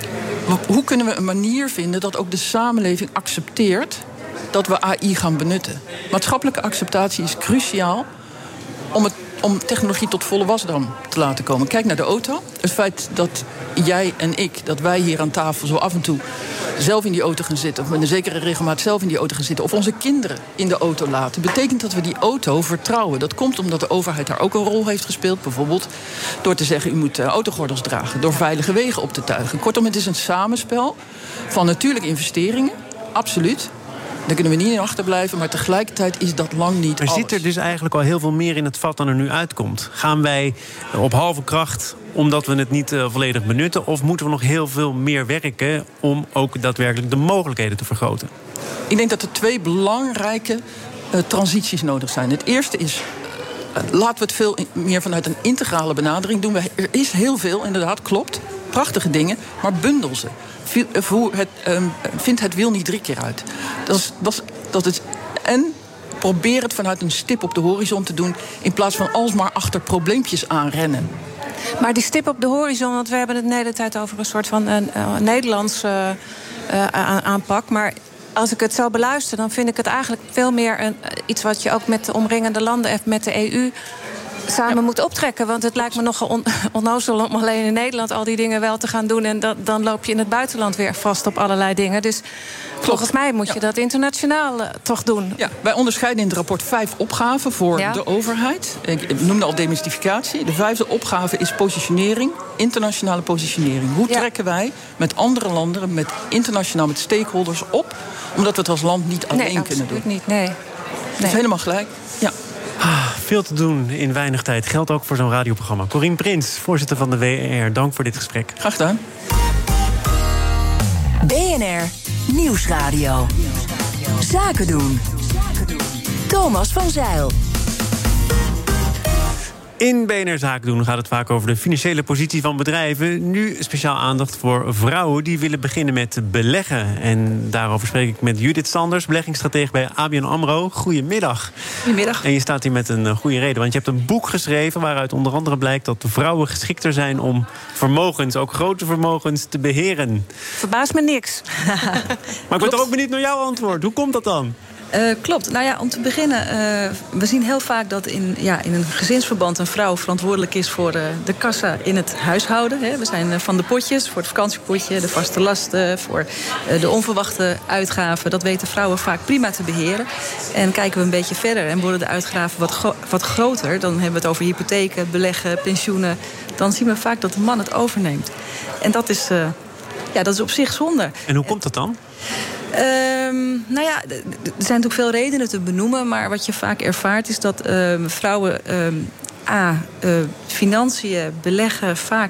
hoe kunnen we een manier vinden dat ook de samenleving accepteert... dat we A I gaan benutten. Maatschappelijke acceptatie is cruciaal... Om, het, om technologie tot volle wasdam te laten komen. Kijk naar de auto. Het feit dat jij en ik, dat wij hier aan tafel zo af en toe... zelf in die auto gaan zitten, of met een zekere regelmaat zelf in die auto gaan zitten... of onze kinderen in de auto laten, betekent dat we die auto vertrouwen. Dat komt omdat de overheid daar ook een rol heeft gespeeld. Bijvoorbeeld door te zeggen, u moet autogordels dragen... door veilige wegen op te tuigen. Kortom, het is een samenspel van natuurlijk investeringen, absoluut... Daar kunnen we niet in achterblijven, maar tegelijkertijd is dat lang niet er alles. Zit er dus eigenlijk al heel veel meer in het vat dan er nu uitkomt? Gaan wij op halve kracht omdat we het niet uh, volledig benutten? Of moeten we nog heel veel meer werken om ook daadwerkelijk de mogelijkheden te vergroten? Ik denk dat er twee belangrijke uh, transities nodig zijn. Het eerste is, uh, laten we het veel meer vanuit een integrale benadering doen. Er is heel veel, inderdaad, klopt. Prachtige dingen, maar bundel ze. Het, um, vind het wiel niet drie keer uit. Dat is, dat is, dat is, en probeer het vanuit een stip op de horizon te doen... in plaats van alsmaar achter probleempjes aanrennen. Maar die stip op de horizon, want we hebben het de hele tijd over... een soort van een, uh, Nederlandse uh, aanpak, maar... Als ik het zo beluister, dan vind ik het eigenlijk veel meer een, iets wat je ook met de omringende landen en met de E U samen ja. moet optrekken. Want het lijkt me nogal on, onnozel om alleen in Nederland al die dingen wel te gaan doen. En dat, dan loop je in het buitenland weer vast op allerlei dingen. Dus Klopt. volgens mij moet je ja. dat internationaal uh, toch doen. Ja, wij onderscheiden in het rapport vijf opgaven voor ja. de overheid. Ik noemde al demystificatie. De vijfde opgave is positionering, internationale positionering. Hoe ja. trekken wij met andere landen, met internationaal met stakeholders op? Omdat we het als land niet alleen nee, kunnen doen. Niet, nee, nee. Dat is helemaal gelijk. Ja. Ah, veel te doen in weinig tijd. Geldt ook voor zo'n radioprogramma. Corien Prins, voorzitter van de W E R. Dank voor dit gesprek. Graag gedaan. B N R Nieuwsradio. Zaken doen. Thomas van Zijl. In B N R Zaken doen gaat het vaak over de financiële positie van bedrijven. Nu speciaal aandacht voor vrouwen die willen beginnen met beleggen. En daarover spreek ik met Judith Sanders, beleggingsstratege bij A B N AMRO. Goedemiddag. Goedemiddag. En je staat hier met een goede reden, want je hebt een boek geschreven waaruit onder andere blijkt dat de vrouwen geschikter zijn om vermogens, ook grote vermogens, te beheren. Verbaast me niks. Maar ik ben toch ook benieuwd naar jouw antwoord. Hoe komt dat dan? Uh, klopt. Nou ja, om te beginnen, uh, we zien heel vaak dat in, ja, in een gezinsverband een vrouw verantwoordelijk is voor uh, de kassa in het huishouden. Hè. We zijn uh, van de potjes, voor het vakantiepotje, de vaste lasten, voor uh, de onverwachte uitgaven. Dat weten vrouwen vaak prima te beheren. En kijken we een beetje verder en worden de uitgaven wat, gro- wat groter, dan hebben we het over hypotheken, beleggen, pensioenen. Dan zien we vaak dat de man het overneemt. En dat is, uh, ja, dat is op zich zonde. En hoe komt dat dan? Um, nou ja, er zijn natuurlijk veel redenen te benoemen, maar wat je vaak ervaart is dat uh, vrouwen uh, A, uh, financiën beleggen vaak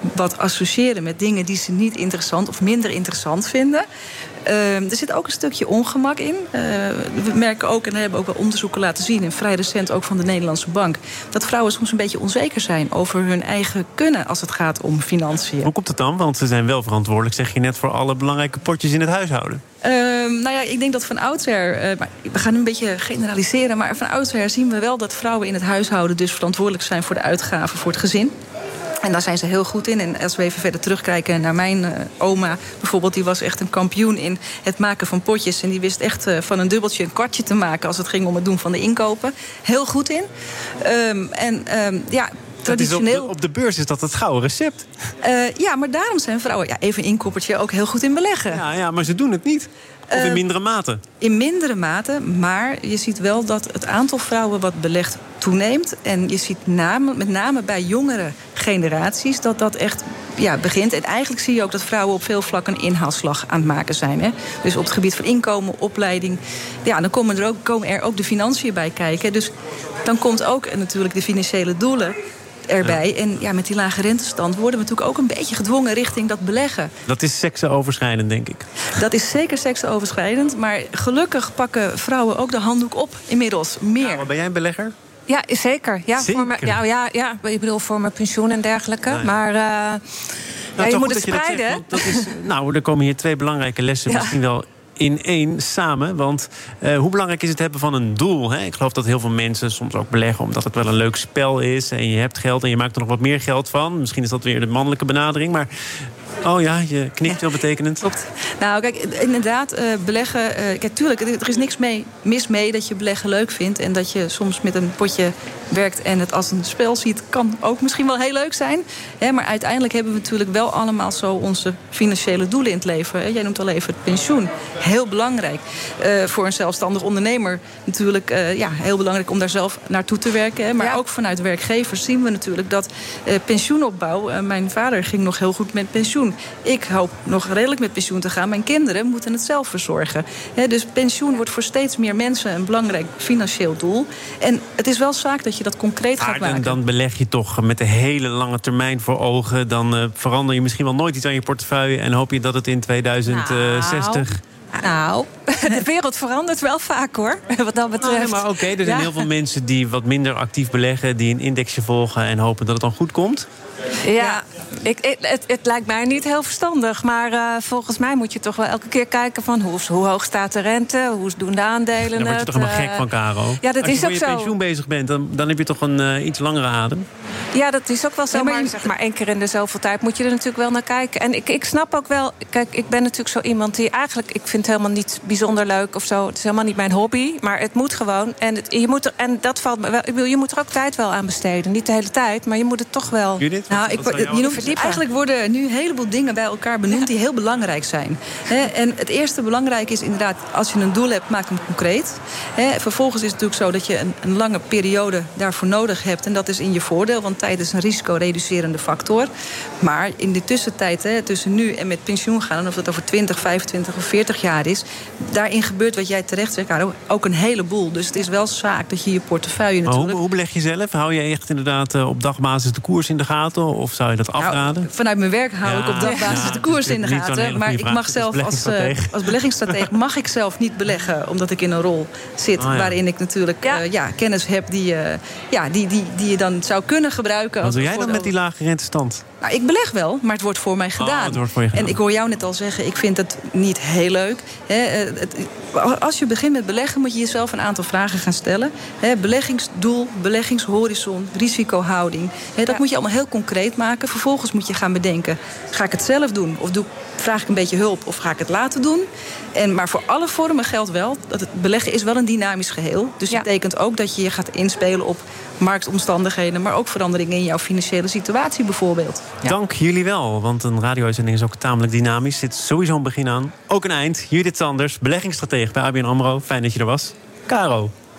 wat associëren met dingen die ze niet interessant of minder interessant vinden. Uh, er zit ook een stukje ongemak in. Uh, we merken ook, en hebben ook wel onderzoeken laten zien, en vrij recent ook van de Nederlandse Bank, dat vrouwen soms een beetje onzeker zijn over hun eigen kunnen als het gaat om financiën. Hoe komt het dan? Want ze zijn wel verantwoordelijk, zeg je net, voor alle belangrijke potjes in het huishouden. Uh, nou ja, ik denk dat van oudsher, uh, maar we gaan een beetje generaliseren, maar van oudsher zien we wel dat vrouwen in het huishouden dus verantwoordelijk zijn voor de uitgaven voor het gezin. En daar zijn ze heel goed in. En als we even verder terugkijken naar mijn uh, oma bijvoorbeeld, die was echt een kampioen in het maken van potjes. En die wist echt uh, van een dubbeltje een kwartje te maken als het ging om het doen van de inkopen. Heel goed in. Um, en um, ja... Traditioneel. Op de, op de beurs is dat het gouden recept. Uh, ja, maar daarom zijn vrouwen, ja, even een inkoppertje, ook heel goed in beleggen. Ja, ja, maar ze doen het niet. Of in uh, mindere mate. In mindere mate, maar je ziet wel dat het aantal vrouwen wat belegt toeneemt. En je ziet name, met name bij jongere generaties dat dat echt ja, begint. En eigenlijk zie je ook dat vrouwen op veel vlakken een inhaalslag aan het maken zijn. Hè? Dus op het gebied van inkomen, opleiding. Ja, dan komen er ook, komen er ook de financiën bij kijken. Dus dan komt ook natuurlijk de financiële doelen erbij. Ja. En ja, met die lage rentestand worden we natuurlijk ook een beetje gedwongen richting dat beleggen. Dat is seksenoverschrijdend, denk ik. Dat is zeker seksenoverschrijdend. Maar gelukkig pakken vrouwen ook de handdoek op inmiddels meer. Ja, maar ben jij een belegger? Ja, zeker. Ja, zeker? Voor mijn, ja, ja, ja, ik bedoel voor mijn pensioen en dergelijke. Nee. Maar uh, nou, ja, je moet het spreiden. Je dat zegt, dat is, nou, er komen hier twee belangrijke lessen ja. misschien wel in één samen. Want uh, hoe belangrijk is het hebben van een doel? Hè? Ik geloof dat heel veel mensen soms ook beleggen omdat het wel een leuk spel is. En je hebt geld en je maakt er nog wat meer geld van. Misschien is dat weer de mannelijke benadering. Maar oh ja, je knikt heel betekenend. Klopt. Nou, kijk, inderdaad, uh, beleggen. Uh, kijk, tuurlijk, er is niks mee, mis mee dat je beleggen leuk vindt. En dat je soms met een potje werkt en het als een spel ziet, kan ook misschien wel heel leuk zijn. Hè, maar uiteindelijk hebben we natuurlijk wel allemaal zo onze financiële doelen in het leven. Hè. Jij noemt al even het pensioen. Heel belangrijk. Uh, voor een zelfstandig ondernemer natuurlijk uh, ja, heel belangrijk om daar zelf naartoe te werken. Hè. Maar ja. ook vanuit werkgevers zien we natuurlijk dat uh, pensioenopbouw. Uh, mijn vader ging nog heel goed met pensioen. Ik hoop nog redelijk met pensioen te gaan. Mijn kinderen moeten het zelf verzorgen. Hè, dus pensioen wordt voor steeds meer mensen een belangrijk financieel doel. En het is wel zaak dat je dat concreet gaat maar maken. Dan, dan beleg je toch met de hele lange termijn voor ogen. Dan uh, verander je misschien wel nooit iets aan je portefeuille en hoop je dat het in tweeduizend zestig... Nou. Nou, de wereld verandert wel vaak, hoor, wat dat betreft. Nou, maar oké, okay, er zijn ja. heel veel mensen die wat minder actief beleggen, die een indexje volgen en hopen dat het dan goed komt. Ja, ja. Ik, ik, het, het lijkt mij niet heel verstandig. Maar uh, volgens mij moet je toch wel elke keer kijken van hoe, hoe hoog staat de rente, hoe doen de aandelen. Dan word je toch helemaal uh, gek van, Caro. Ja, dat Als is je ook voor zo. je pensioen bezig bent, dan, dan heb je toch een uh, iets langere adem. Ja, dat is ook wel zo. Ja, maar, maar zeg maar één keer in de zoveel tijd moet je er natuurlijk wel naar kijken. En ik, ik snap ook wel, kijk, ik ben natuurlijk zo iemand die eigenlijk, ik vind het helemaal niet bijzonder leuk of zo. Het is helemaal niet mijn hobby, maar het moet gewoon. En, het, je, moet er, en dat valt me wel. Ik bedoel, je moet er ook tijd wel aan besteden. Niet de hele tijd, maar je moet het toch wel. Judith, nou, ik, je noemt verdiepen. Eigenlijk worden nu een heleboel dingen bij elkaar benoemd die heel belangrijk zijn. He, en het eerste belangrijke is inderdaad, als je een doel hebt, maak hem concreet. He, vervolgens is het natuurlijk zo dat je een, een lange periode daarvoor nodig hebt. En dat is in je voordeel, want tijd is een risicoreducerende factor. Maar in de tussentijd, he, tussen nu en met pensioen gaan, en of dat over twintig, vijfentwintig of veertig jaar is, daarin gebeurt wat jij terecht zegt, Caro, ook een heleboel. Dus het is wel zaak dat je je portefeuille natuurlijk... Hoe, hoe beleg je zelf? Hou je echt inderdaad uh, op dagbasis de koers in de gaten? Of zou je dat afraden? Nou, vanuit mijn werk hou ja, ik op dagbasis ja, de koers in de gaten. Maar ik mag zelf als, uh, als beleggingsstratege mag ik zelf niet beleggen, omdat ik in een rol zit oh, ja. waarin ik natuurlijk ja. Uh, ja, kennis heb die, uh, ja, die, die, die je dan zou kunnen gebruiken. Wat doe jij dan met die lage rentestand? Nou, ik beleg wel, maar het wordt voor mij gedaan. Oh, het wordt voor je gedaan. En ik hoor jou net al zeggen, ik vind het niet heel leuk. He, het, als je begint met beleggen, moet je jezelf een aantal vragen gaan stellen. He, beleggingsdoel, beleggingshorizon, risicohouding. He, dat ja. moet je allemaal heel concreet maken. Vervolgens moet je gaan bedenken, ga ik het zelf doen? Of doe, vraag ik een beetje hulp of ga ik het laten doen? En, maar voor alle vormen geldt wel, dat het beleggen is wel een dynamisch geheel. Dus dat ja. betekent ook dat je je gaat inspelen op marktomstandigheden, maar ook veranderingen in jouw financiële situatie bijvoorbeeld. Ja. Dank jullie wel, want een radio-uitzending is ook tamelijk dynamisch. Zit sowieso een begin aan. Ook een eind. Judith Sanders, beleggingsstratege bij A B N AMRO. Fijn dat je er was. Caro,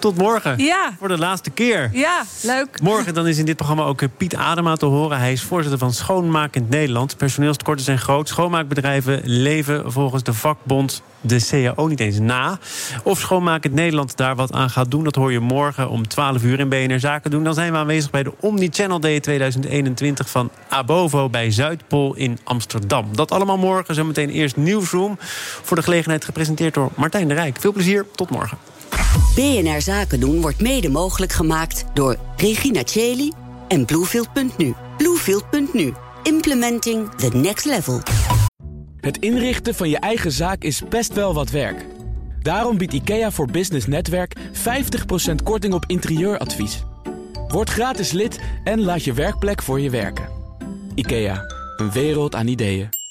tot morgen. Ja. Voor de laatste keer. Ja, leuk. Morgen dan is in dit programma ook Piet Adema te horen. Hij is voorzitter van Schoonmakend Nederland. Personeelstekorten zijn groot. Schoonmaakbedrijven leven volgens de vakbond de C A O niet eens na. Of Schoonmakend Nederland daar wat aan gaat doen, dat hoor je morgen om twaalf uur in B N R Zaken doen. Dan zijn we aanwezig bij de Omnichannel Day tweeduizend eenentwintig van Abovo bij Zuidpool in Amsterdam. Dat allemaal morgen. Zometeen eerst Nieuwsroom. Voor de gelegenheid gepresenteerd door Martijn de Rijk. Veel plezier, tot morgen. B N R Zaken doen wordt mede mogelijk gemaakt door Regina Cheli en Bluefield punt nu. Bluefield punt nu. Implementing the next level. Het inrichten van je eigen zaak is best wel wat werk. Daarom biedt IKEA voor Business Netwerk vijftig procent korting op interieuradvies. Word gratis lid en laat je werkplek voor je werken. IKEA, een wereld aan ideeën.